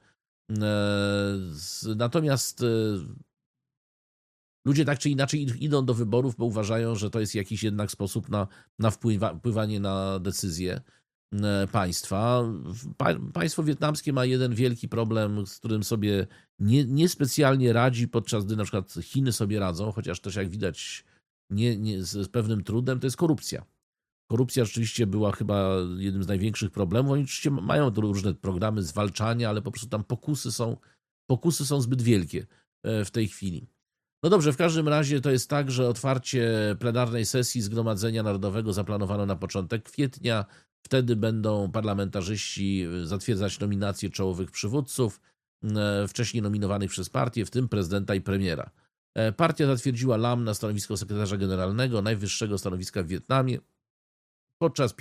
Natomiast ludzie tak czy inaczej idą do wyborów, bo uważają, że to jest jakiś jednak sposób na wpływanie na decyzje państwa. Państwo wietnamskie ma jeden wielki problem, z którym sobie niespecjalnie radzi, podczas gdy na przykład Chiny sobie radzą, chociaż też jak widać z pewnym trudem, to jest korupcja. Korupcja rzeczywiście była chyba jednym z największych problemów. Oni oczywiście mają różne programy zwalczania, ale po prostu tam pokusy są zbyt wielkie w tej chwili. No dobrze, w każdym razie to jest tak, że otwarcie plenarnej sesji Zgromadzenia Narodowego zaplanowano na początek kwietnia. Wtedy będą parlamentarzyści zatwierdzać nominacje czołowych przywódców, wcześniej nominowanych przez partię, w tym prezydenta i premiera. Partia zatwierdziła Lam na stanowisko sekretarza generalnego, najwyższego stanowiska w Wietnamie. Podczas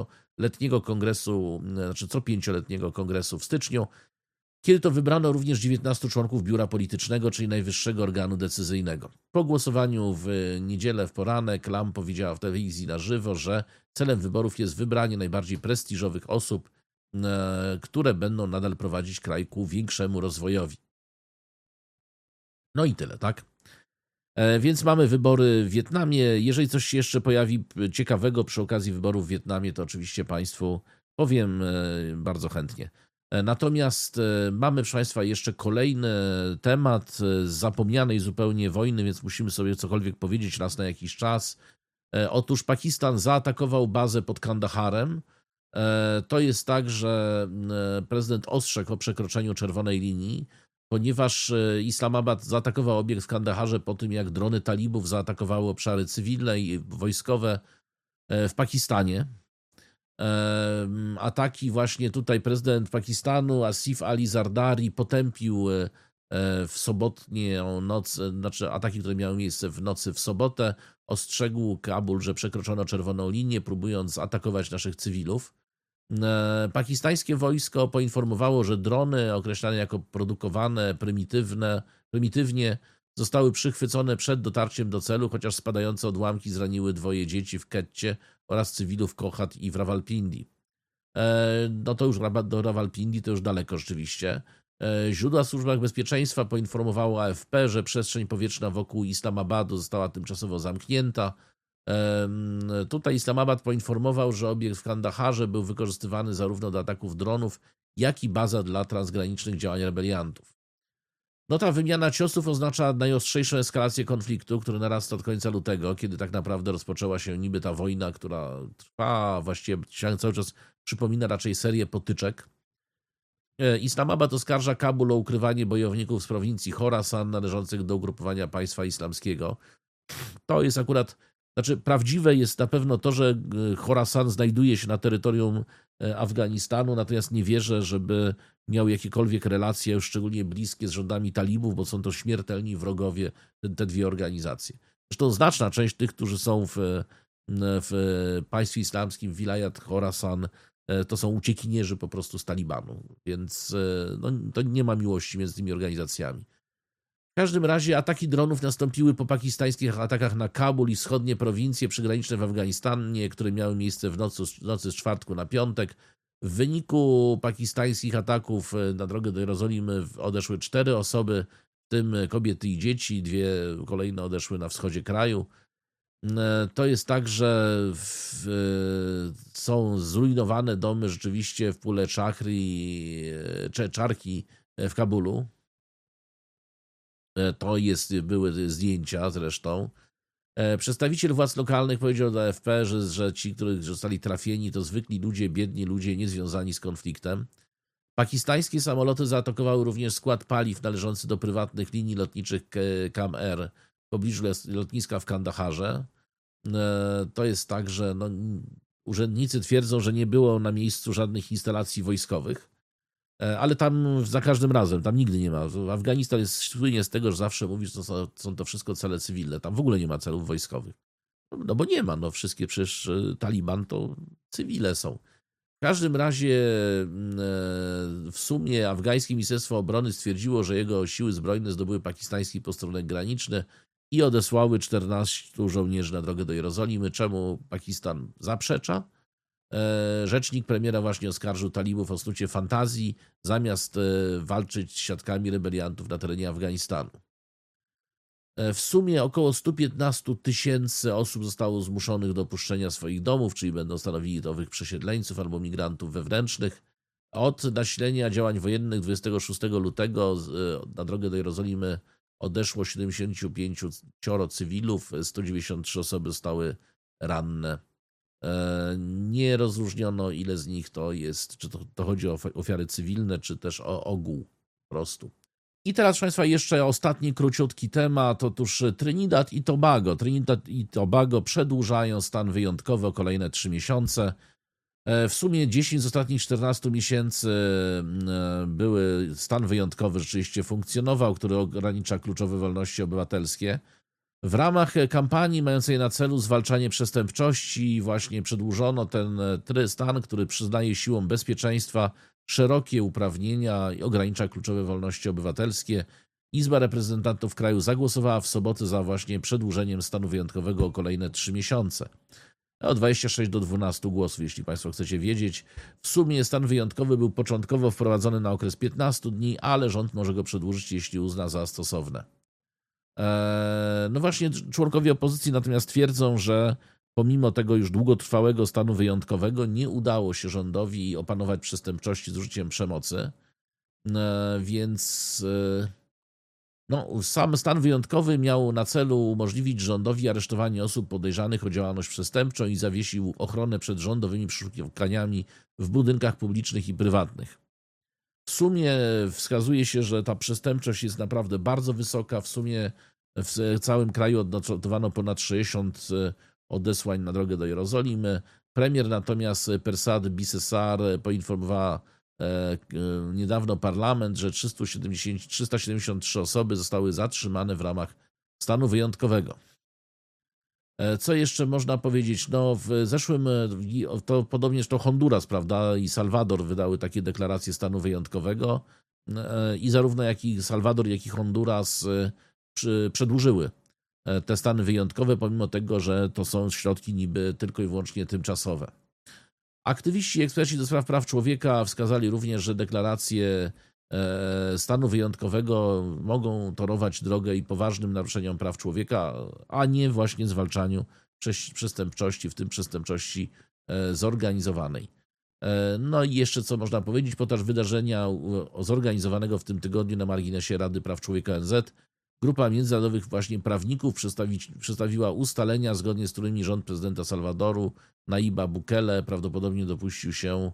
co pięcioletniego kongresu w styczniu, kiedy to wybrano również 19 członków biura politycznego, czyli najwyższego organu decyzyjnego. Po głosowaniu w niedzielę w poranek Lam powiedziała w telewizji na żywo, że celem wyborów jest wybranie najbardziej prestiżowych osób, które będą nadal prowadzić kraj ku większemu rozwojowi. No i tyle, tak? Więc mamy wybory w Wietnamie. Jeżeli coś się jeszcze pojawi ciekawego przy okazji wyborów w Wietnamie, to oczywiście Państwu powiem bardzo chętnie. Natomiast mamy, proszę Państwa, jeszcze kolejny temat z zapomnianej zupełnie wojny, więc musimy sobie cokolwiek powiedzieć raz na jakiś czas. Otóż Pakistan zaatakował bazę pod Kandaharem. To jest tak, że prezydent ostrzegł o przekroczeniu czerwonej linii, ponieważ Islamabad zaatakował obiekt w Kandaharze po tym, jak drony talibów zaatakowały obszary cywilne i wojskowe w Pakistanie. Ataki właśnie tutaj prezydent Pakistanu Asif Ali Zardari potępił w sobotnią noc, znaczy ataki, które miały miejsce w nocy w sobotę, ostrzegł Kabul, że przekroczono czerwoną linię, próbując atakować naszych cywilów. Pakistańskie wojsko poinformowało, że drony określane jako produkowane prymitywnie zostały przychwycone przed dotarciem do celu, chociaż spadające odłamki zraniły 2 dzieci w Ketcie oraz cywilów Kohat i w Rawalpindi. No to już do Rawalpindi to już daleko rzeczywiście. Źródła w służbach bezpieczeństwa poinformowało AFP, że przestrzeń powietrzna wokół Islamabadu została tymczasowo zamknięta. Tutaj Islamabad poinformował, że obiekt w Kandaharze był wykorzystywany zarówno do ataków dronów, jak i baza dla transgranicznych działań rebeliantów. No ta wymiana ciosów oznacza najostrzejszą eskalację konfliktu, który narasta od końca lutego, kiedy tak naprawdę rozpoczęła się niby ta wojna, która trwa, właściwie cały czas przypomina raczej serię potyczek. Islamabad oskarża Kabul o ukrywanie bojowników z prowincji Khorasan należących do ugrupowania państwa islamskiego. To jest akurat, prawdziwe jest na pewno to, że Khorasan znajduje się na terytorium Afganistanu, natomiast nie wierzę, żeby miał jakiekolwiek relacje, szczególnie bliskie z rządami talibów, bo są to śmiertelni wrogowie, te dwie organizacje. Zresztą znaczna część tych, którzy są w państwie islamskim, w wilayat Khorasan, to są uciekinierzy po prostu z Talibanu, więc no, to nie ma miłości między tymi organizacjami. W każdym razie ataki dronów nastąpiły po pakistańskich atakach na Kabul i wschodnie prowincje przygraniczne w Afganistanie, które miały miejsce w nocy z czwartku na piątek. W wyniku pakistańskich ataków na drogę do Jerozolimy odeszły 4 osoby, w tym kobiety i dzieci, 2 kolejne odeszły na wschodzie kraju. To jest tak, że są zrujnowane domy rzeczywiście w Pule Czarki w Kabulu. Były zdjęcia zresztą. Przedstawiciel władz lokalnych powiedział do AFP, że ci, którzy zostali trafieni, to zwykli ludzie, biedni ludzie niezwiązani z konfliktem. Pakistańskie samoloty zaatakowały również skład paliw należący do prywatnych linii lotniczych Cam Air w pobliżu lotniska w Kandaharze. To jest tak, że urzędnicy twierdzą, że nie było na miejscu żadnych instalacji wojskowych, ale tam za każdym razem, tam nigdy nie ma. Afganistan słynie z tego, że zawsze mówi, że są to wszystko cele cywilne. Tam w ogóle nie ma celów wojskowych. No bo nie ma, wszystkie przecież Taliban to cywile są. W każdym razie w sumie afgańskie Ministerstwo Obrony stwierdziło, że jego siły zbrojne zdobyły pakistański posterunek graniczny i odesłały 14 żołnierzy na drogę do Jerozolimy, czemu Pakistan zaprzecza. Rzecznik premiera właśnie oskarżył talibów o snucie fantazji, zamiast walczyć z siatkami rebeliantów na terenie Afganistanu. W sumie około 115 000 osób zostało zmuszonych do opuszczenia swoich domów, czyli będą stanowili nowych przesiedleńców albo migrantów wewnętrznych. Od nasilenia działań wojennych 26 lutego na drogę do Jerozolimy odeszło 75 cywilów, 193 osoby zostały ranne. Nie rozróżniono, ile z nich to jest, czy to chodzi o ofiary cywilne, czy też o ogół po prostu. I teraz, proszę Państwa, jeszcze ostatni króciutki temat. Otóż Trinidad i Tobago. Trinidad i Tobago przedłużają stan wyjątkowy o kolejne 3 miesiące. W sumie 10 z ostatnich 14 miesięcy stan wyjątkowy rzeczywiście funkcjonował, który ogranicza kluczowe wolności obywatelskie. W ramach kampanii mającej na celu zwalczanie przestępczości właśnie przedłużono ten stan, który przyznaje siłom bezpieczeństwa szerokie uprawnienia i ogranicza kluczowe wolności obywatelskie. Izba Reprezentantów kraju zagłosowała w sobotę za właśnie przedłużeniem stanu wyjątkowego o kolejne 3 miesiące. O 26 do 12 głosów, jeśli Państwo chcecie wiedzieć. W sumie stan wyjątkowy był początkowo wprowadzony na okres 15 dni, ale rząd może go przedłużyć, jeśli uzna za stosowne. No właśnie, członkowie opozycji natomiast twierdzą, że pomimo tego już długotrwałego stanu wyjątkowego nie udało się rządowi opanować przestępczości z użyciem przemocy, więc sam stan wyjątkowy miał na celu umożliwić rządowi aresztowanie osób podejrzanych o działalność przestępczą i zawiesił ochronę przed rządowymi przeszukiwaniami w budynkach publicznych i prywatnych. W sumie wskazuje się, że ta przestępczość jest naprawdę bardzo wysoka. W sumie w całym kraju odnotowano ponad 60 odesłań na drogę do Jerozolimy. Premier natomiast Persad Bissessar poinformowała niedawno parlament, że 373 osoby zostały zatrzymane w ramach stanu wyjątkowego. Co jeszcze można powiedzieć? W zeszłym, to podobnież to Honduras, prawda, i Salwador wydały takie deklaracje stanu wyjątkowego i zarówno Salwador, jak i Honduras przedłużyły te stany wyjątkowe, pomimo tego, że to są środki niby tylko i wyłącznie tymczasowe. Aktywiści i eksperci do spraw praw człowieka wskazali również, że deklaracje stanu wyjątkowego mogą torować drogę i poważnym naruszeniom praw człowieka, a nie właśnie zwalczaniu przestępczości, w tym przestępczości zorganizowanej. No i jeszcze co można powiedzieć, podczas wydarzenia zorganizowanego w tym tygodniu na marginesie Rady Praw Człowieka ONZ, grupa międzynarodowych właśnie prawników przedstawiła ustalenia, zgodnie z którymi rząd prezydenta Salwadoru, Naiba Bukele, prawdopodobnie dopuścił się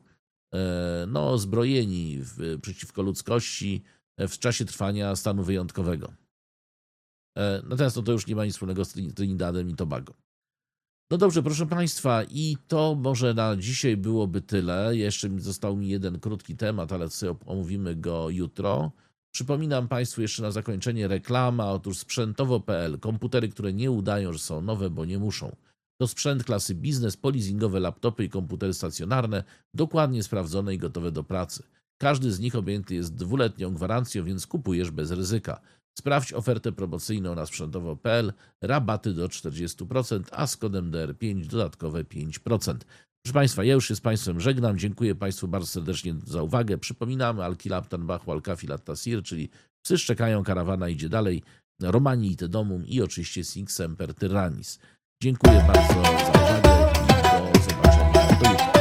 zbrojeni przeciwko ludzkości w czasie trwania stanu wyjątkowego. Natomiast to już nie ma nic wspólnego z Trinidadem i Tobago. No dobrze, proszę Państwa, i to może na dzisiaj byłoby tyle. Jeszcze został mi jeden krótki temat, ale sobie omówimy go jutro. Przypominam Państwu jeszcze na zakończenie reklama. Otóż sprzętowo.pl. Komputery, które nie udają, że są nowe, bo nie muszą. To sprzęt klasy biznes, polizingowe laptopy i komputery stacjonarne, dokładnie sprawdzone i gotowe do pracy. Każdy z nich objęty jest 2-letnią gwarancją, więc kupujesz bez ryzyka. Sprawdź ofertę promocyjną na sprzętowo.pl, rabaty do 40%, a z kodem DR5 dodatkowe 5%. Proszę Państwa, ja już się z Państwem żegnam. Dziękuję Państwu bardzo serdecznie za uwagę. Przypominamy Al-Kila Abtanbach, Al-Kafil At-Tasir, czyli psy szczekają, karawana idzie dalej, Romani ite domum i oczywiście Sic Semper Tyrannis. Dziękuję bardzo za uwagę i do zobaczenia. Do jutra.